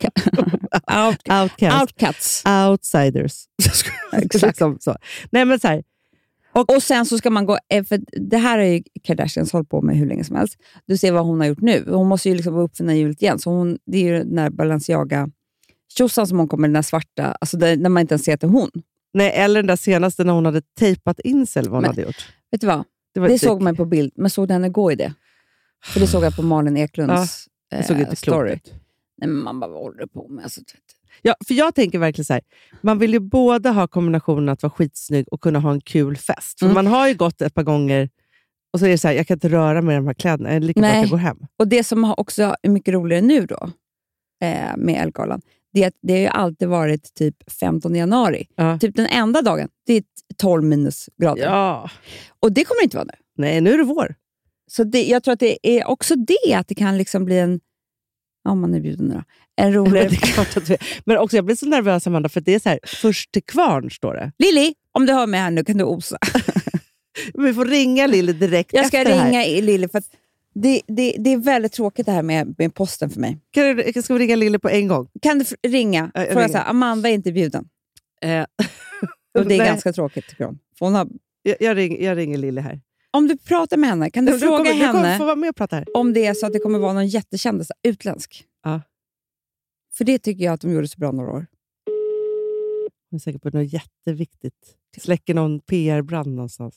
2, 3, Outcuts. Outsiders. Exakt. så. Nej, men så här. Och sen så ska man gå, för det här har ju Kardashians hållit på med hur länge som helst. Du ser vad hon har gjort nu. Hon måste ju liksom uppfinna hjulet igen. Så det är ju den där Balenciaga-tjosan som hon kommer, den där svarta, alltså när man inte ens ser att det är hon. Nej, eller den där senaste när hon hade tejpat in sig, eller vad hon hade gjort. Vet du vad? Det såg man på bild, men såg den gå i det? För det såg jag på Malin Eklunds story. Nej, men man bara, vad håller du på med? Alltså, ja, för jag tänker verkligen så här, man vill ju både ha kombinationen att vara skitsnygg och kunna ha en kul fest. För man har ju gått ett par gånger och så är det så här, jag kan inte röra mig i de här kläderna. Jag är lika bra att jag går hem. Och det som också är mycket roligare nu då, med Ellegalan, det är att det har ju alltid varit typ 15 januari. Typ den enda dagen, det är 12 minusgrader. Ja. Och det kommer inte vara nu. Nej, nu är det vår. Så jag tror att det är också det, att det kan liksom bli en, om man är bjuden nu då, en rolig... Men också, jag blir så nervös, Amanda, för det är så här, först till kvarn står det. Lilly, om du hör mig här nu kan du osa. Vi får ringa Lilly direkt jag ska efter ringa Lilly för att Det är väldigt tråkigt det här med posten för mig. Ska vi ringa Lille på en gång? Kan du ringa? Fråga så här, Amanda är inte bjuden. Och det är ganska tråkigt tycker hon. Jag ringer Lille här. Om du pratar med henne, kan du fråga henne du kommer få vara med och prata här. Om det är så att det kommer vara någon jättekändis, utländsk. Ja. För det tycker jag att de gjorde så bra några år. Jag är säker på något jätteviktigt. Släcker någon PR-brand någonstans.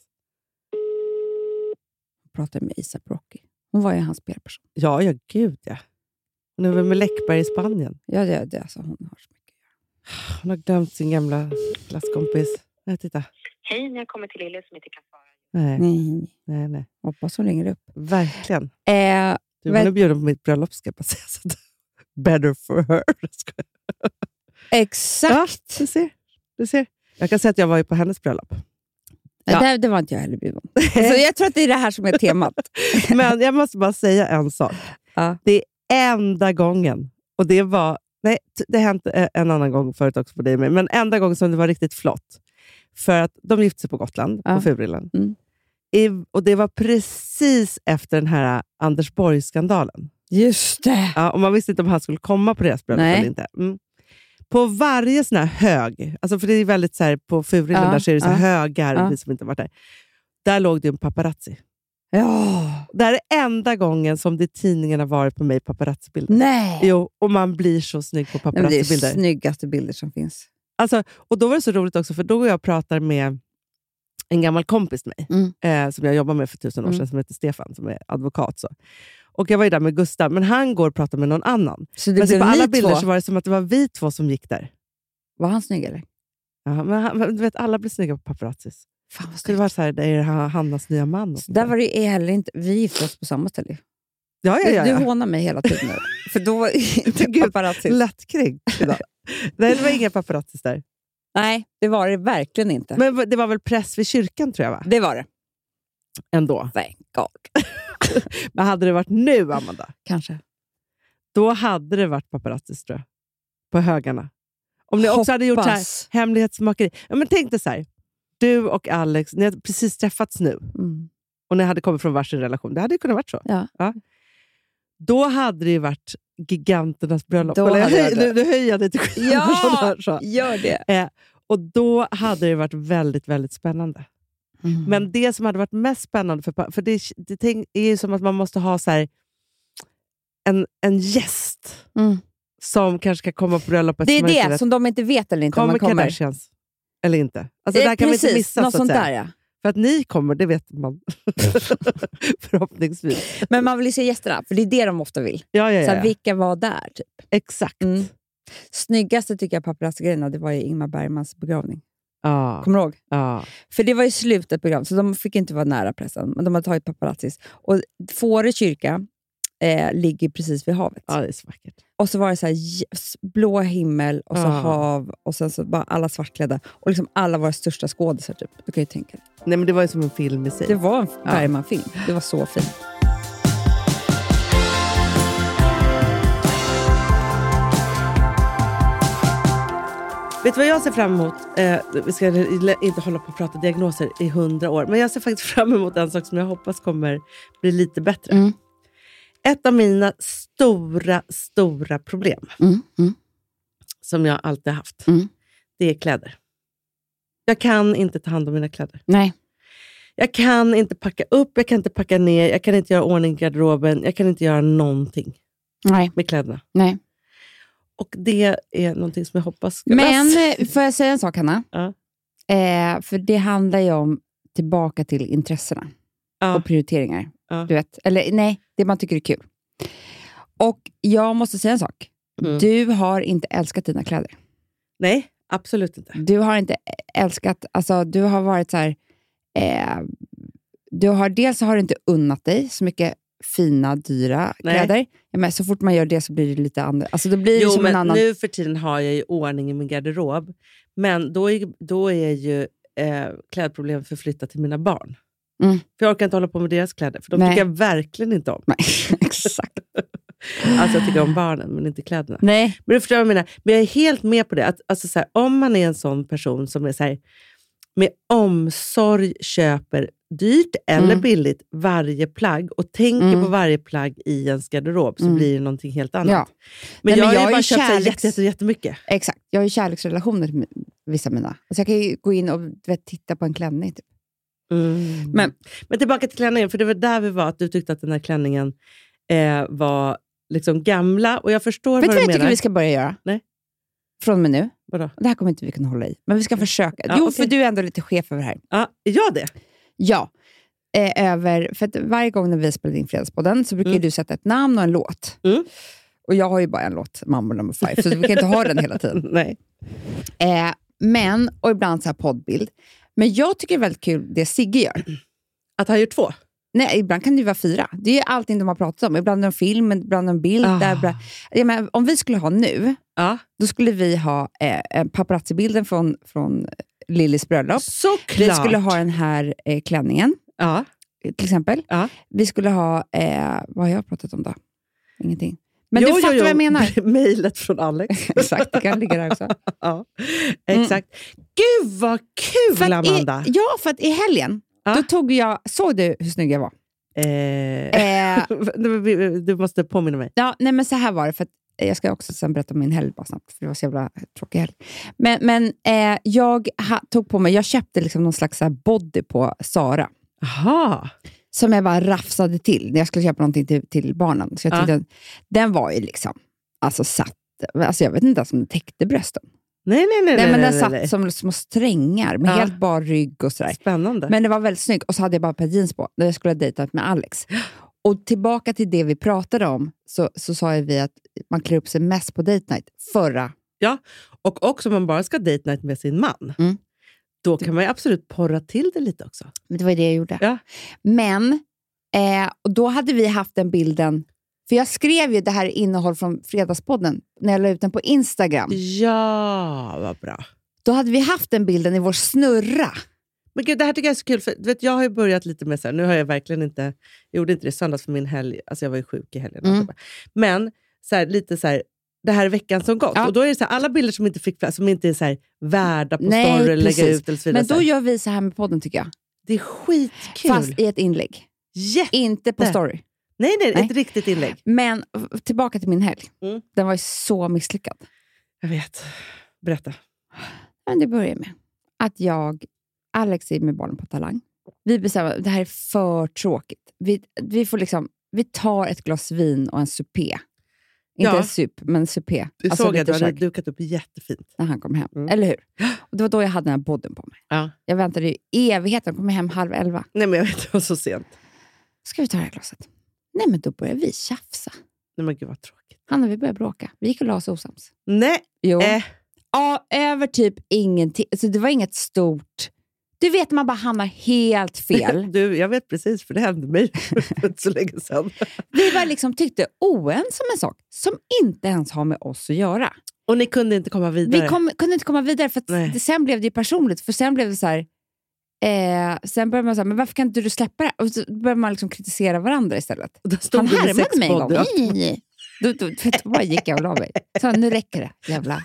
Jag pratade med Isa Brocchi. Hon var ju hans PR-person. Ja, gud ja. Hon är väl med Läckberg i Spanien. Ja, det är så hon har så mycket. Hon har glömt sin gamla klasskompis. Nej, titta. Hej, när jag kommer till Lille som inte kan svara. Nej. Hoppas hon ringer upp. Verkligen. Du var bjuden på mitt bröllop, ska jag bara säga. Så better for her. Exakt. Ja, du ser. Jag kan säga att jag var ju på hennes bröllop. Ja. Det var inte jag heller bjuden. Så jag tror att det är det här som är temat. Men jag måste bara säga en sak. Ja. Det är enda gången. Och det var... Nej, det har hänt en annan gång förut också på dig med. Men enda gången som det var riktigt flott. För att de gifte sig på Gotland, på Furillen. Och det var precis efter den här Anders Borg-skandalen. Just det. Ja, och man visste inte om han skulle komma på deras bröllop eller inte. På varje sån här hög, alltså för det är väldigt så här, på Furillen där så är det så högar, vi som inte varit där låg det en paparazzi. Ja. Det här är enda gången som det i tidningen har varit på mig paparazzi-bilder. Nej. Jo, och man blir så snygg på paparazzi-bilder. Det är snyggaste bilder som finns. Alltså, och då var det så roligt också, för då och jag pratar med en gammal kompis med mig, som jag jobbar med för 1000 år sedan, som heter Stefan, som är advokat. Så. Och jag var ju där med Gustav, men han går och pratar med någon annan. Så men så på alla bilder så var det som att det var vi två som gick där. Var han snygg eller? Ja, men du vet, alla blir snygga på paparazzis. Fan vad det var så här, det är Hannas nya man. Och där var det ju heller inte, vi gifte oss på samma ställe. Ja. Du hånar mig hela tiden nu. För då var inte paparazzis. Lättkränkt idag. Nej, det var inga paparazzis där. Nej, det var det verkligen inte. Men det var väl press vid kyrkan, tror jag, va? Det var det. Ändå. Thank God. Men hade det varit nu, Amanda? Kanske. Då hade det varit paparazzis, tror jag. På högarna. Om ni också hade gjort så här hemlighetsmakeri. Ja, men tänk dig så här. Du och Alex, ni hade precis träffats nu. Och ni hade kommit från varsin relation. Det hade ju kunnat varit så. Ja. Då hade det ju varit giganternas bröllop. Nu höjer jag dig till ja, så. Gör det. Och då hade det varit väldigt, väldigt spännande. Men det som hade varit mest spännande, för det är ju som att man måste ha så här, en gäst som kanske ska komma på bröllopet. Det är det som de inte vet eller inte. Kommer Kardashians eller inte? Alltså, där kan man inte missa, något sånt där, ja. För att ni kommer, det vet man. Förhoppningsvis. Men man vill ju se gästerna, för det är det de ofta vill. Ja. Så här, vilka var där, typ? Exakt. Snyggaste tycker jag paparazzi-grejerna, det var ju Ingmar Bergmans begravning. Kommer du ihåg? För det var ju slutet program, så de fick inte vara nära pressen. Men de hade tagit paparazzis. Och Fårö kyrka ligger precis vid havet. Ja, det är så vackert. Och så var det så här blå himmel och så hav och sen så bara alla svartklädda. Och liksom alla våra största skådisar typ. Du kan ju tänka dig. Nej, men det var ju som en film i sig. Det var en Bergman-film. Det var så fint. Vet du vad jag ser fram emot? Vi ska inte hålla på och prata diagnoser i 100 år. Men jag ser faktiskt fram emot en sak som jag hoppas kommer bli lite bättre. Ett av mina stora problem som jag alltid haft, det är kläder. Jag kan inte ta hand om mina kläder. Nej. Jag kan inte packa upp, jag kan inte packa ner, jag kan inte göra ordning i garderoben, jag kan inte göra någonting med kläderna. Nej. Och det är någonting som jag hoppas ska Men får jag säga en sak, Hanna? Ja. För det handlar ju om tillbaka till intressena och prioriteringar. Ja. Du vet. Eller nej, det man tycker är kul. Och jag måste säga en sak. Du har inte älskat dina kläder. Nej, absolut inte. Du har inte älskat, alltså du har varit så här, dels har du inte unnat dig så mycket fina, dyra kläder. Men så fort man gör det så blir det lite annorlunda. Alltså, då blir det som en annan... Nu för tiden har jag ju ordning i min garderob. Men då är ju klädproblem förflyttat till mina barn. För jag orkar inte hålla på med deras kläder. För de tycker jag verkligen inte om. Nej, exakt. Alltså jag tycker om barnen, men inte kläderna. Nej. Men du förstår vad jag menar. Men jag är helt med på det. Att, alltså, så här, om man är en sån person som är så här, med omsorg köper dyrt eller billigt varje plagg och tänker på varje plagg i ens garderob så blir det någonting helt annat. Ja. Men jag har ju bara köpt jättemycket. Exakt. Jag har ju kärleksrelationer till vissa mina. Alltså jag kan ju gå in och titta på en klänning. Typ. Men tillbaka till klänningen, för det var där vi var, att du tyckte att den här klänningen var liksom gamla. Och jag förstår vad du menar. Vet du vad jag tycker vi ska börja göra? Nej. Från och med nu. Vadå? Det här kommer inte vi kunna hålla i. Men vi ska försöka. Ja, jo, okay. för du är ändå lite chef över det här. Ja, är jag det? Ja. För att varje gång när vi spelar in Fredagspodden så brukar du sätta ett namn och en låt. Och jag har ju bara en låt, Mambo No. 5, så vi kan inte ha den hela tiden. Nej. Och ibland så här poddbild. Men jag tycker det är väldigt kul det Sigge gör. Att han gör 2? Nej, ibland kan det ju vara 4. Det är ju allting de har pratat om. Ibland en film, ibland en bild. Om vi skulle ha nu, då skulle vi ha paparazzi-bilden från Lillys bröllop. Såklart. Vi skulle ha den här klänningen, till exempel. Vi skulle ha, vad har jag pratat om då? Ingenting. Men du fattar vad jag menar. Mejlet från Alex. Exakt, det kan ligga där också. Ja, exakt. Gud vad kul, Amanda. För att i helgen, då såg du hur snygg jag var? Du måste påminna mig. Ja, nej men så här var det, för att jag ska också sen berätta om min helg bara snabbt, för det var så jävla tråkig helg. Men jag tog på mig, jag köpte liksom någon slags så här body på Zara. Aha. Som jag bara rafsade till när jag skulle köpa någonting till barnen. Så jag tyckte den var ju liksom, alltså satt, alltså jag vet inte ens om den täckte brösten. Nej, men den satt som små strängar med helt bar rygg och sådär. Spännande. Men det var väldigt snyggt. Och så hade jag bara ett par jeans på när jag skulle ha dejtat med Alex. Och tillbaka till det vi pratade om, så sa ju vi att man klär upp sig mest på date night förra. Ja, och också om man bara ska date night med sin man. Då kan man ju absolut porra till det lite också. Men det var det jag gjorde. Ja. Men, och då hade vi haft den bilden. För jag skrev ju det här innehåll från Fredagspodden när jag la ut den på Instagram. Ja, vad bra. Då hade vi haft den bilden i vår snurra. Men gud, det här tycker jag är så kul. För vet, jag har ju börjat lite med så här, nu har jag verkligen inte, jag gjorde inte det söndags för min helg. Alltså jag var ju sjuk i helgen. Men så här, lite så här, det här är veckan som gått. Och då är det så här, alla bilder som inte fick plats, som inte är så här värda på story eller lägga ut eller så vidare. Men då gör vi så här med podden, tycker jag. Det är skitkul. Fast i ett inlägg. Inte på story. Nej, ett riktigt inlägg. Men tillbaka till min helg. Den var ju så misslyckad. Jag vet. Berätta. Men det börjar med att Alex är med barnen på Talang. Vi bestämmer, det här är för tråkigt. Vi får liksom, vi tar ett glas vin och en supé. Inte en sup, men supé. Du såg att du hade dukat upp jättefint. När han kom hem, eller hur? Och det var då jag hade den här bodden på mig. Ja. Jag väntade ju evigheten, kom hem 10:30. Nej, men jag vet, det var så sent. Ska vi ta det här glaset? Nej, men då börjar vi tjafsa. Nej, men gud vad tråkigt. Hanna, vi började bråka. Vi gick och la oss osams. Nej. Jo. Ja, över typ ingenting. Så det var inget stort. Du vet, man bara hamnar helt fel. Jag vet precis, för det hände mig för så länge sedan. Vi var liksom tyckte oense om en sak som inte ens har med oss att göra. Och ni kunde inte komma vidare? Vi kunde inte komma vidare, för att sen blev det ju personligt. För sen blev det så här... sen började man säga, men varför kan inte du släppa det? Och så började man liksom kritisera varandra istället. Han härmade mig en gång. Nej. Då bara gick jag och la mig. Så nu räcker det, jävla.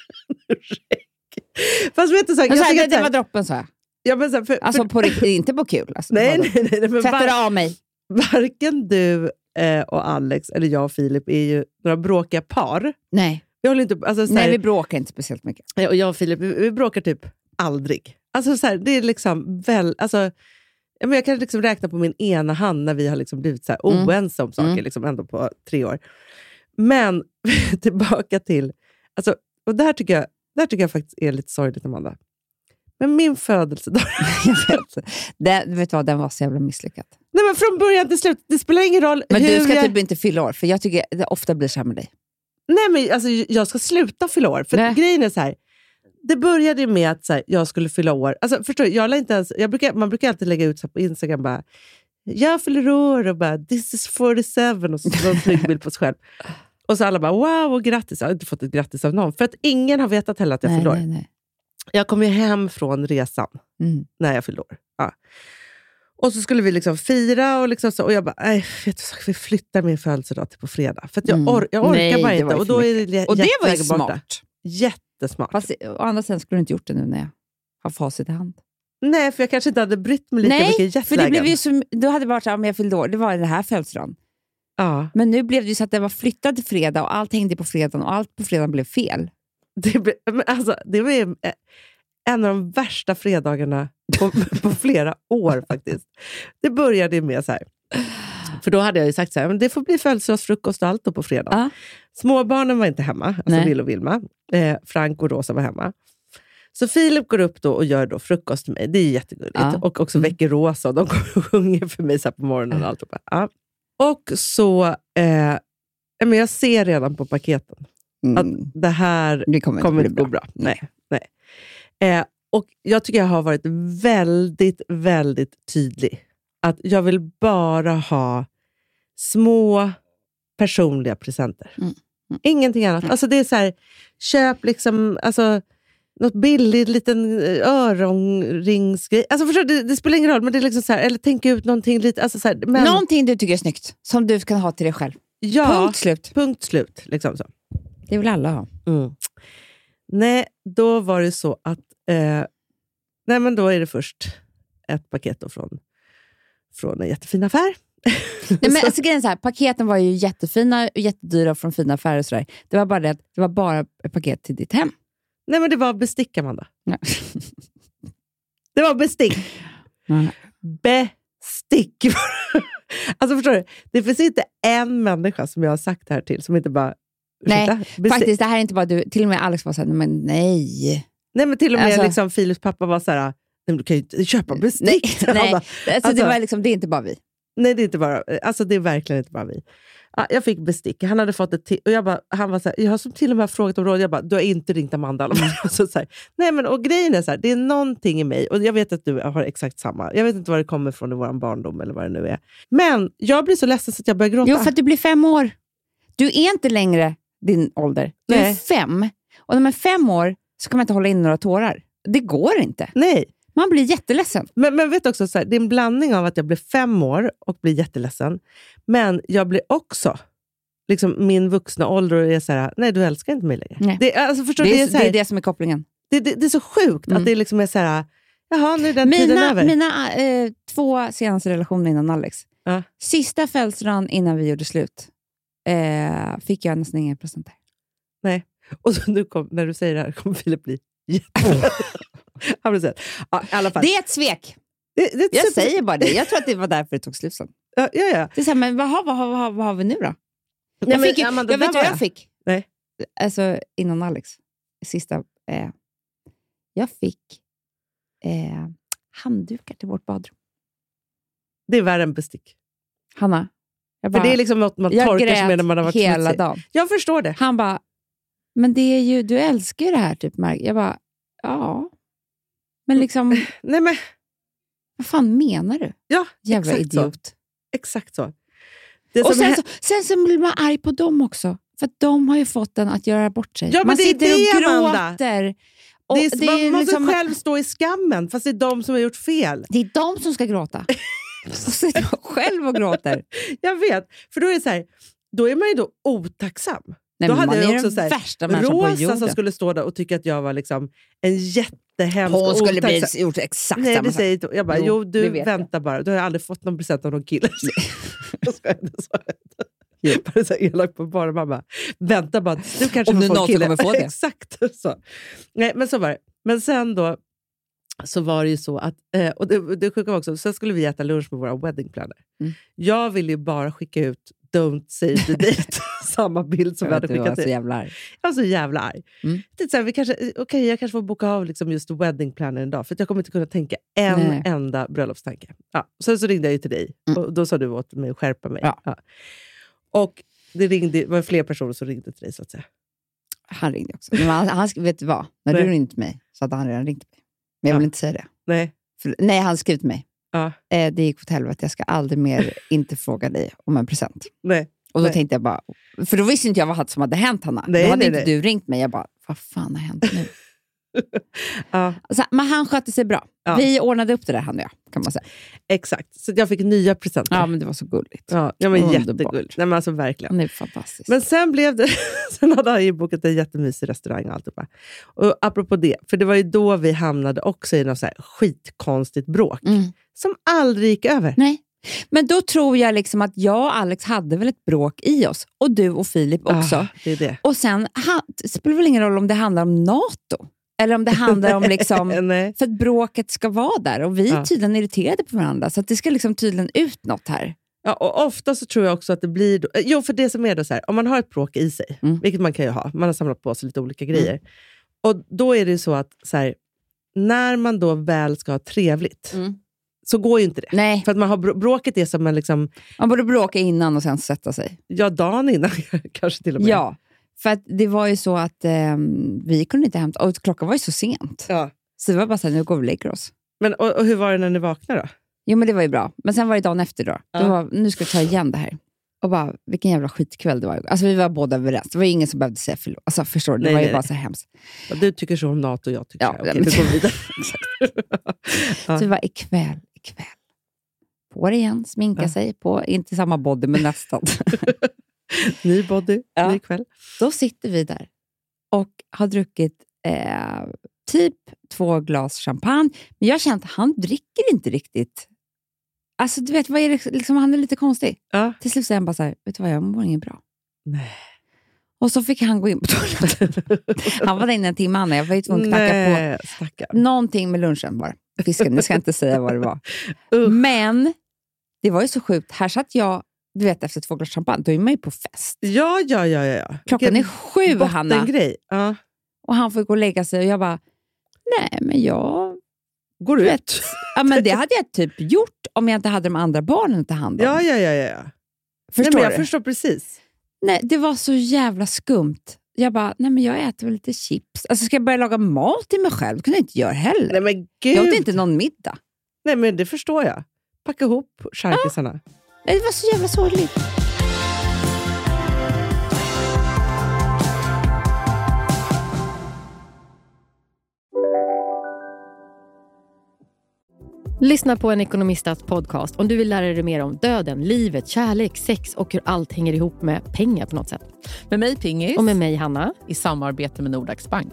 Fast vet du så, det var droppen, så här. Ja, men så, alltså på riktigt, inte på kul. Alltså, nej. Men tvättar av mig. Varken du och Alex, eller jag och Filip, är ju några bråkiga par. Nej. Vi håller inte, alltså, nej, vi bråkar inte speciellt mycket. Och jag och Filip, vi bråkar typ aldrig. Alltså så här, det är liksom väl... Alltså, jag kan liksom räkna på min ena hand när vi har liksom blivit så här oense om saker liksom ändå på 3 år. Men tillbaka till... Alltså, och det här tycker jag faktiskt är lite sorgligt, Amanda. Men min födelsedag... vet du vad, den var så jävla misslyckad. Nej, men från början till slut, det spelar ingen roll. Men du ska typ inte fylla år, för jag tycker det ofta blir så här med dig. Nej, men alltså, jag ska sluta fylla år. För grejen är så här... Det började med att så här, jag skulle fylla år. Alltså, förstår du, man brukar alltid lägga ut så på Instagram bara, jag fyller år och bara, this is 47, och så en snygg bild på sig själv. Och så alla bara, wow, och grattis. Jag har inte fått ett grattis av någon. För att ingen har vetat heller att jag fyller år. Nej. Jag kom ju hem från resan när jag fyllde år. Ja. Och så skulle vi liksom fira och liksom så, och jag bara, nej, vet du, vi flyttar min födelsedag till på fredag. För att jag orkar bara inte. Och då är det och det var ju smart. Jättesmart. Fast å andra sidan skulle du inte gjort det nu när jag har facit i hand. Nej, för jag kanske inte hade brytt mig lika mycket i jetlagen. För det blev ju som, då hade det varit om jag fyllde år, det var det här födelsedagen. Ja. Men nu blev det ju så att det var flyttad till fredag och allt hängde på fredagen och allt på fredagen blev fel. Det var ju en av de värsta fredagarna på flera år faktiskt. Det började med så här. För då hade jag ju sagt så här, men det får bli födelsedagsfrukost och allt då på fredag. Småbarnen var inte hemma, alltså Will och Vilma. Frank och Rosa var hemma. Så Filip går upp då och gör då frukost till mig. Det är jättegulligt. Och också väcker Rosa och de kommer och sjunger för mig så här på morgonen och allt. Och så men jag ser redan på paketen att det här kommer inte gå bra. Nej. Och jag tycker jag har varit väldigt, väldigt tydlig. Att jag vill bara ha små personliga presenter. Ingenting annat. Alltså det är så här, köp liksom, alltså något billigt, liten öronringsgrej. Alltså förstår du, det spelar ingen roll, men det är liksom så här, eller tänk ut någonting lite, alltså så här, men någonting du tycker är snyggt, som du kan ha till dig själv. Ja, punkt slut liksom så. Det vill alla ha. Nej, då var det så att nej, men då är det först ett paket då från en jättefin affär. Nej, men alltså, grejen är så här, paketen var ju jättefina och jättedyra från fina affärer och sådär. Det var bara det, det var bara ett paket till ditt hem. Nej, men det var bestick, Amanda. Det var bestick. Bestick. Alltså förstår du, det finns inte en människa som jag har sagt här till som inte bara... Nej, faktiskt, det här är inte bara du. Till och med Alex var så här, men nej. Nej, men till och med alltså, liksom, Filips pappa var så här, du kan ju inte köpa bestick. Nej. Alltså, det var liksom, det är inte bara vi. Nej, det är inte bara, alltså det är verkligen inte bara vi. Jag fick bestick, han hade fått ett till, och han var så här, jag har som till och med frågat om råd, jag bara, du har inte ringt Amanda. Så här, nej men, och grejen är så här, det är någonting i mig, och jag vet att du har exakt samma, jag vet inte var det kommer från i våran barndom eller vad det nu är, men jag blir så ledsen så att jag börjar gråta. Jo, för att du blir 5 år. Du är inte längre din ålder, du är 5, och när man är 5 år så kan man inte hålla in några tårar. Det går inte. Nej. Man blir jätteledsen. Men vet också, så här, det är en blandning av att jag blir 5 år och blir jätteledsen. Men jag blir också, liksom min vuxna ålder är så här, nej, du älskar inte mig längre. Det är det som är kopplingen. Det är så sjukt att det liksom är så här, jaha, nu är den tiden över. Mina 2 senaste relationer innan Alex. Sista födelsedagen innan vi gjorde slut fick jag nästan inga presenter. Nej. Och så nu när du säger det här kommer Filip bli jätteledsen. Det är ett svek. Jag säger bara det. Jag tror att det var därför det tog slut sen. Ja. Det är så här, men vad har vi nu då? Jag vet vad jag fick. Nej. Alltså innan Alex. Sista. Jag fick handdukar till vårt badrum. Det är värre än bestick. Hanna. För det är liksom något man torkar sig med när man har varit hela dagen. Jag förstår det. Han bara, men det är ju, du älskar ju det här typ, Mark. Jag bara, ja. Men liksom... Nej, men... Vad fan menar du? Ja, jävla exakt idiot. Så. Exakt så. Och sen så blir man arg på dem också. För att de har ju fått den att göra bort sig. Ja, men man det sitter är och Amanda. gråter. Och man måste själv stå i skammen. Fast det är de som har gjort fel. Det är de som ska gråta. Och sitter man själv och gråter. Jag vet. För då är det så här, då är man ju då otacksam. Nej, då hade jag också så här, värsta Rosa som skulle stå där och tycka att jag var liksom en jättehemsk hon skulle bli gjort exakt nej, samma sak. Jag bara, jo du väntar bara. Du har aldrig fått någon present av någon kille. Bara så elak på bara mamma. Vänta bara, du kanske om du får kille. Kommer få det. Exakt så. Nej, men så var det. Men sen då så var det ju så att och det sjuka var också, sen skulle vi äta lunch med våra wedding planner. Jag ville ju bara skicka ut don't save the date. Samma bild som vi hade skickat ut. Jag var så jävla arg. Det så här, jag kanske får boka av liksom just wedding planner en dag. För att jag kommer inte kunna tänka en enda bröllopstanke. Ja. Sen så ringde jag ju till dig. Och då sa du åt mig att skärpa mig. Ja. Och det var fler personer som ringde till dig så att säga. Han ringde också. Men han vet du vad? När du ringde till mig så hade han redan ringt mig. Men jag vill inte säga det. Nej, han skrev till mig. Ja. Det gick åt helvete. Jag ska aldrig mer inte fråga dig om en present. Nej. Och då tänkte jag bara... För då visste inte jag vad som hade hänt, Hanna. Då hade inte du ringt mig. Jag bara, vad fan har hänt nu? Alltså, men han skötte sig bra. Ja. Vi ordnade upp det där, han och jag, kan man säga. Exakt, så jag fick nya presenter. Ja, men det var så gulligt. Ja, men jättegulligt. Nej, men alltså verkligen. Det är fantastiskt. Men sen blev det, sen hade han ju bokat en jättemysig restaurang och allt. Och apropå det, för det var ju då vi hamnade också i något så här skitkonstigt bråk. Som aldrig gick över. Nej. Men då tror jag liksom att jag och Alex hade väl ett bråk i oss. Och du och Filip också. Det är det. Och sen det spelar väl ingen roll om det handlar om NATO. Eller om det handlar om liksom... för att bråket ska vara där. Och vi är tydligen irriterade på varandra. Så att det ska liksom tydligen ut något här. Ja, och ofta så tror jag också att det blir... Jo, för det som är då så här, om man har ett bråk i sig, vilket man kan ju ha. Man har samlat på sig lite olika grejer. Och då är det så att så här, när man då väl ska ha trevligt... så går ju inte det. Nej. För att man har bråket är som en liksom... Man borde bråka innan och sen sätta sig. Ja, dagen innan kanske till och med. Ja, för att det var ju så att vi kunde inte hämta... Och klockan var ju så sent. Ja. Så det var bara så här, nu går vi och lägger oss. Men och hur var det när ni vaknade då? Jo, men det var ju bra. Men sen var det dagen efter då. Det var, nu ska vi ta igen det här. Och bara, vilken jävla skitkväll det var. Alltså vi var båda överens. Det var ingen som behövde säga förlåt. Alltså förstår du, det var ju bara så hemskt. Ja, du tycker så om NATO och jag tycker så. Okej, vi går vidare. Så det var ikväll. På det igen, sminka sig på, inte samma body men nästan. Ny body, ny kväll. Då sitter vi där och har druckit typ 2 glas champagne. Men jag känner att han dricker inte riktigt. Alltså du vet, vad är det, liksom, han är lite konstig. Ja. Till slut säger han bara så här, vet du vad, jag mår inget bra. Nej. Och så fick han gå in på toaletten. Han var där inne en timme, Anna. Jag var ju tvungen att knacka på. Stackare. Någonting med lunchen bara. Fisken, nu ska jag inte säga vad det var. Men det var ju så sjukt. Här satt jag, du vet, efter 2 glas champagne, då är man ju på fest. Ja. Klockan är 7, Hanna. Grej. Ja. Och han får gå och lägga sig och jag bara, nej men jag... Går du ut? Ja, men det hade jag typ gjort om jag inte hade de andra barnen att ta hand om. Ja. Förstår nej, men jag du? förstår precis. Nej, det var så jävla skumt. Jag bara, nej men jag äter väl lite chips. Alltså ska jag börja laga mat till mig själv? Det kunde jag inte göra heller. Nej, men gud. Jag åt inte någon middag. Nej, men det förstår jag. Packa ihop charkisarna. Ja. Det var så jävla sorgligt. Lyssna på en ekonomistats podcast om du vill lära dig mer om döden, livet, kärlek, sex och hur allt hänger ihop med pengar på något sätt. Med mig Pingis. Och med mig Hanna. I samarbete med Nordax Bank.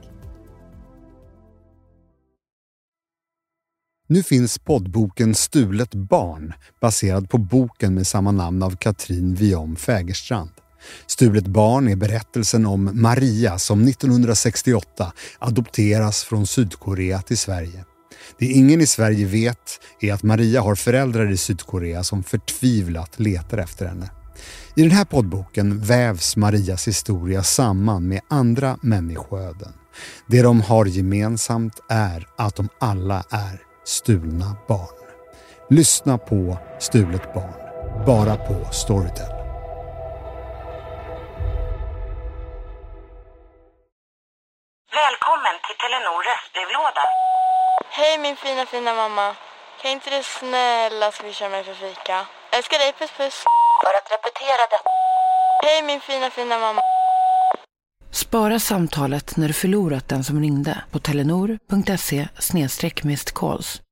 Nu finns poddboken Stulet barn, baserad på boken med samma namn av Katrin Viom Fägerstrand. Stulet barn är berättelsen om Maria som 1968 adopteras från Sydkorea till Sverige. Det ingen i Sverige vet är att Maria har föräldrar i Sydkorea som förtvivlat letar efter henne. I den här poddboken vävs Marias historia samman med andra människoöden. Det de har gemensamt är att de alla är stulna barn. Lyssna på Stulet barn, bara på Storytel. Välkommen till Telenor röstbrevlåda. Hej min fina mamma. Kan inte du snälla swisha mig för fika? Älskar dig, puss puss. För att repetera det. Hej min fina mamma. Spara samtalet när du förlorat den som ringde på telenor.se/missed-calls.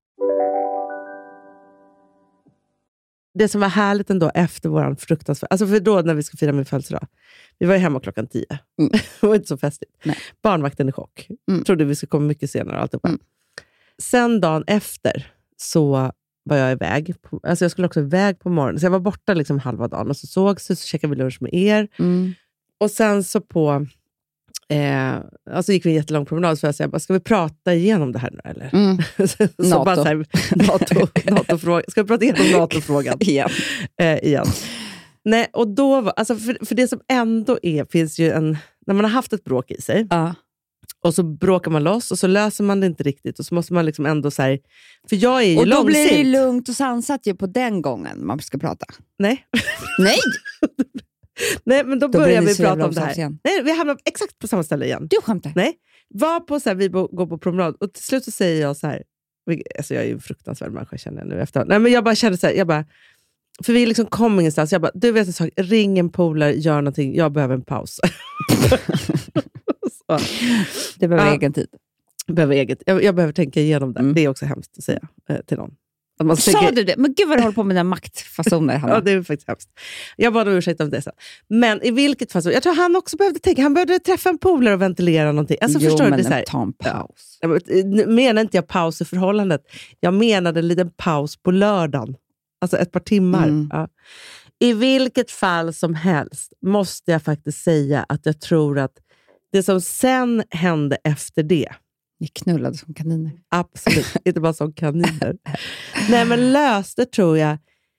Det som var härligt ändå efter våran fruktansvärd... Alltså för då när vi ska fira min födelsedag. Vi var ju hemma klockan 10. Det var inte så festligt. Nej. Barnvakten i chock. Trodde vi skulle komma mycket senare och alltihopa. Sen dagen efter så var jag iväg. Alltså jag skulle också iväg på morgonen. Så jag var borta liksom halva dagen. Och så sågs så checkade vi lunch med er. Och sen så på... alltså gick vi en jättelång promenad. Så jag sa, ska vi prata igenom det här nu eller? Så NATO. bara så här, NATO-fråga. Ska vi prata igenom NATO-frågan? Igen. Nej, och då var, alltså för det som ändå finns ju en... När man har haft ett bråk i sig... Och så bråkar man loss och så löser man det inte riktigt. Och så måste man liksom ändå säga... För jag är ju långsint. Och då blir det lugnt och sansat ju på den gången man ska prata. Nej. Nej! Nej, men då börjar vi prata om det här. Igen. Nej, vi hamnar exakt på samma ställe igen. Du skämtar. Nej. Var på så här, vi går på promenad. Och till slut så säger jag så här... Alltså jag är ju en fruktansvärd människa, känner jag nu efter. Nej, men jag bara kände så här... För vi liksom kom ingenstans. Jag bara, du vet en sak. Ring en polare, gör någonting. Jag behöver en paus. Det behöver egen tid. Jag behöver tänka igenom det. Det är också hemskt att säga till någon. Sa du det? Men gud vad du håller på med den maktfasoner, Hanna. Ja, det är faktiskt hemskt. Jag bad om ursäkt om det sen. Men i vilket fall så, jag tror han också behövde tänka. Han behövde träffa en polare och ventilera någonting. Alltså, förstår men du, det så här, ta en paus. Nu menar inte jag paus i förhållandet. Jag menade en liten paus på lördagen. Alltså ett par timmar. Ja. I vilket fall som helst måste jag faktiskt säga att jag tror att det som sen hände efter det. Ni knullade som kaniner. Absolut, inte bara som kaniner. Nej, men löste, tror jag,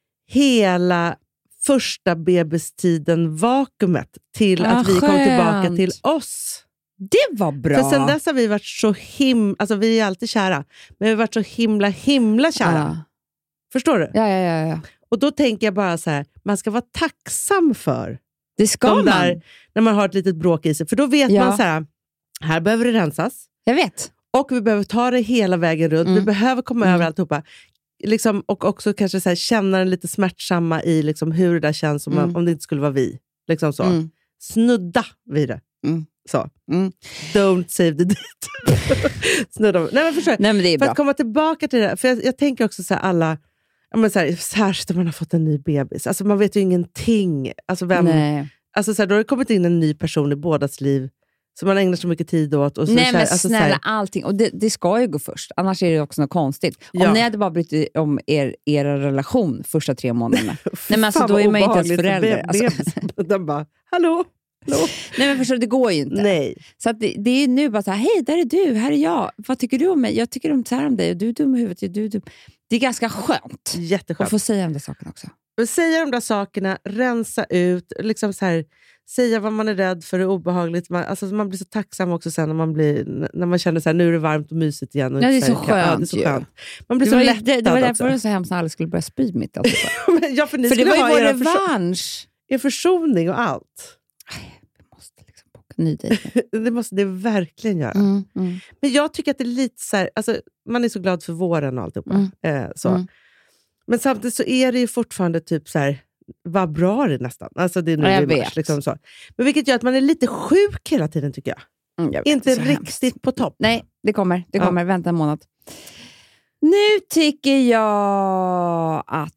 hela första bebistiden vakuumet till att vi kom tillbaka till oss. Det var bra. För sen dess har vi varit så alltså vi är alltid kära, men vi har varit så himla kära. Förstår du? Ja. Och då tänker jag bara så här, man ska vara tacksam för det ska man. Där, när man har ett litet bråk i sig. För då vet man så här behöver det rensas. Jag vet. Och vi behöver ta det hela vägen runt. Vi behöver komma över alltihopa. Liksom, och också kanske så här, känna den lite smärtsamma i liksom, hur det där känns om det inte skulle vara vi. Liksom så. Snudda vid det. Så. Don't save the date. Snudda. Nej, men förstår. Nej, men det är för bra. att komma tillbaka till det. För jag tänker också så här, alla... Ja, men så här, särskilt om man har fått en ny bebis. Alltså man vet ju ingenting. Alltså vem... Nej. Alltså så här, då har det kommit in en ny person i bådas liv som man ägnar så mycket tid åt. Och så, nej, så här, men alltså, snälla, så här, allting. Och det ska ju gå först. Annars är det också något konstigt. Om ni hade bara brytt om era relation första 3 månaderna. Nej, men alltså, då är man inte ens förälder. Alltså. Den bara, hallå? Nej, men förstår du, det går ju inte. Nej. Så att det är nu bara så här, hej, där är du, här är jag. Vad tycker du om mig? Jag tycker om så här om dig. Och du är dum i huvudet, du är dum. Det är ganska skönt. Jätteskönt. Att få säga de där sakerna också. Säga de där sakerna, rensa ut, liksom så här, säga vad man är rädd för, det är obehagligt. Man blir så tacksam också sen när man känner så här, nu är det varmt och mysigt igen. Och ja, det är så skönt. Ja, det är så skönt. Man blir så lättad. Det var därför det var så hemskt när alla skulle börja spy mitt. Ja, för det var ju vår revansch. Er försoning och allt. Vi måste liksom boka ny dejt. Det måste det verkligen göra. Men jag tycker att det är lite så här, alltså, man är så glad för våren och alltihopa. Så. Men samtidigt så är det ju fortfarande typ så här, vad bra det nästan. Alltså det är nu i mars, liksom så. Men vilket gör att man är lite sjuk hela tiden, tycker jag. Inte riktigt på topp. Nej, det kommer. Vänta en månad. Nu tycker jag att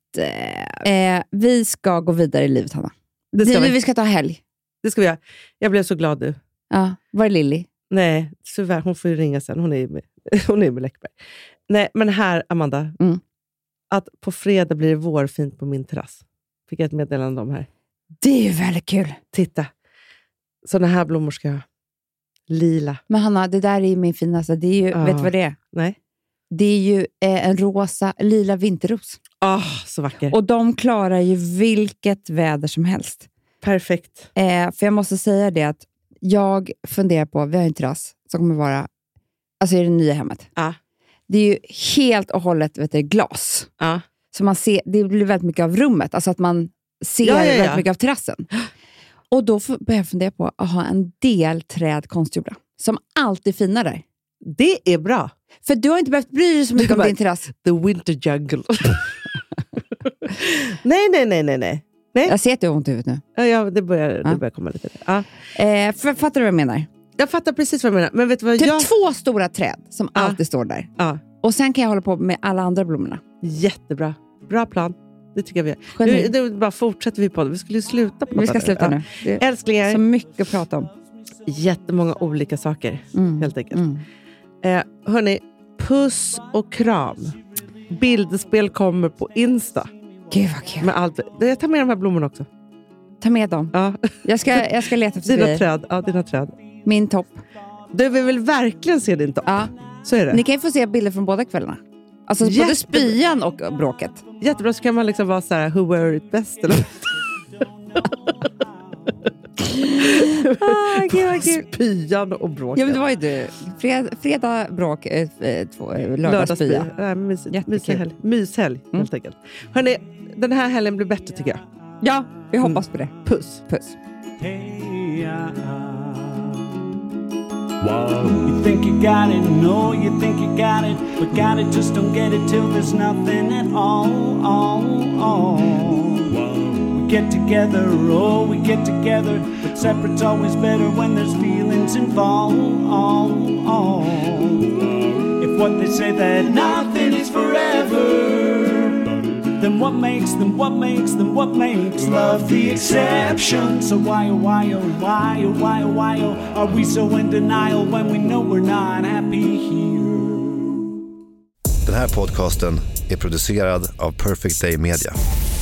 vi ska gå vidare i livet, Hanna. Vi ska ta helg. Det ska vi göra. Jag blev så glad nu. Ja, var är Lilly? Nej, tyvärr, hon får ju ringa sen. Hon är med Läckberg. Nej, men här, Amanda. Att på fredag blir det vårfint på min terrass. Fick jag ett meddelande om här. Det är ju väldigt kul. Titta. Såna här blommor ska jag ha. Lila. Men Hanna, det där är min finaste. Det är ju, vet du vad det är? Nej. Det är ju en lila vinterros. Så vacker. Och de klarar ju vilket väder som helst. Perfekt. För jag måste säga det att jag funderar på, vi har en terrass som kommer vara, alltså i det nya hemmet. Det är ju helt och hållet glas. Så man ser, det blir väldigt mycket av rummet. Alltså att man ser väldigt mycket av terrassen. Och då börjar jag fundera på att ha en del träd konstgjorda. Som alltid är fina där. Det är bra. För du har inte behövt bry dig så mycket om din terrass. The winter jungle. Nej. Jag ser att du har ont i huvudet nu. Ja, det börjar komma lite. Fattar du vad jag menar? Jag fattar precis vad jag menar. Men vet du vad typ 2 stora träd som alltid står där. Och sen kan jag hålla på med alla andra blommorna. Jättebra. Bra plan. Det tycker jag vi gör. Nu bara fortsätter vi på det. Vi skulle ju sluta på det. Vi ska sluta nu. Älsklingar. Så mycket att prata om. Jättemånga olika saker. Helt enkelt. Hörrni, puss och kram. Bildspel kommer på Insta. Gud vad kul. Med allt. Jag tar med de här blommorna också. Ta med dem. Ja. Jag ska leta efter dina träd. Ja, dina träd. Min topp. Du vill väl verkligen se din topp? Ja. Så är det. Ni kan ju få se bilder från båda kvällarna. Alltså både spyan och bråket. Jättebra, så kan man liksom vara så här, who were it best? Eller? Spyan och bråket. Ja, men det var ju du. Fredag bråk, lördag spya. Myshelg, helt enkelt. Hörrni, den här helgen blir bättre, tycker jag. Ja, vi hoppas på det. Puss. Whoa. You think you got it, no, you think you got it, but got it, just don't get it till there's nothing at all. Whoa. We get together, oh, we get together. But separate's always better when there's feelings involved. If what they say that nothing is forever, then what makes them, what makes them, what makes love the exception? So why, oh, why, oh, why, oh, why, oh, why, oh, are we so in denial when we know we're not happy here? Den här podcasten är producerad av Perfect Day Media.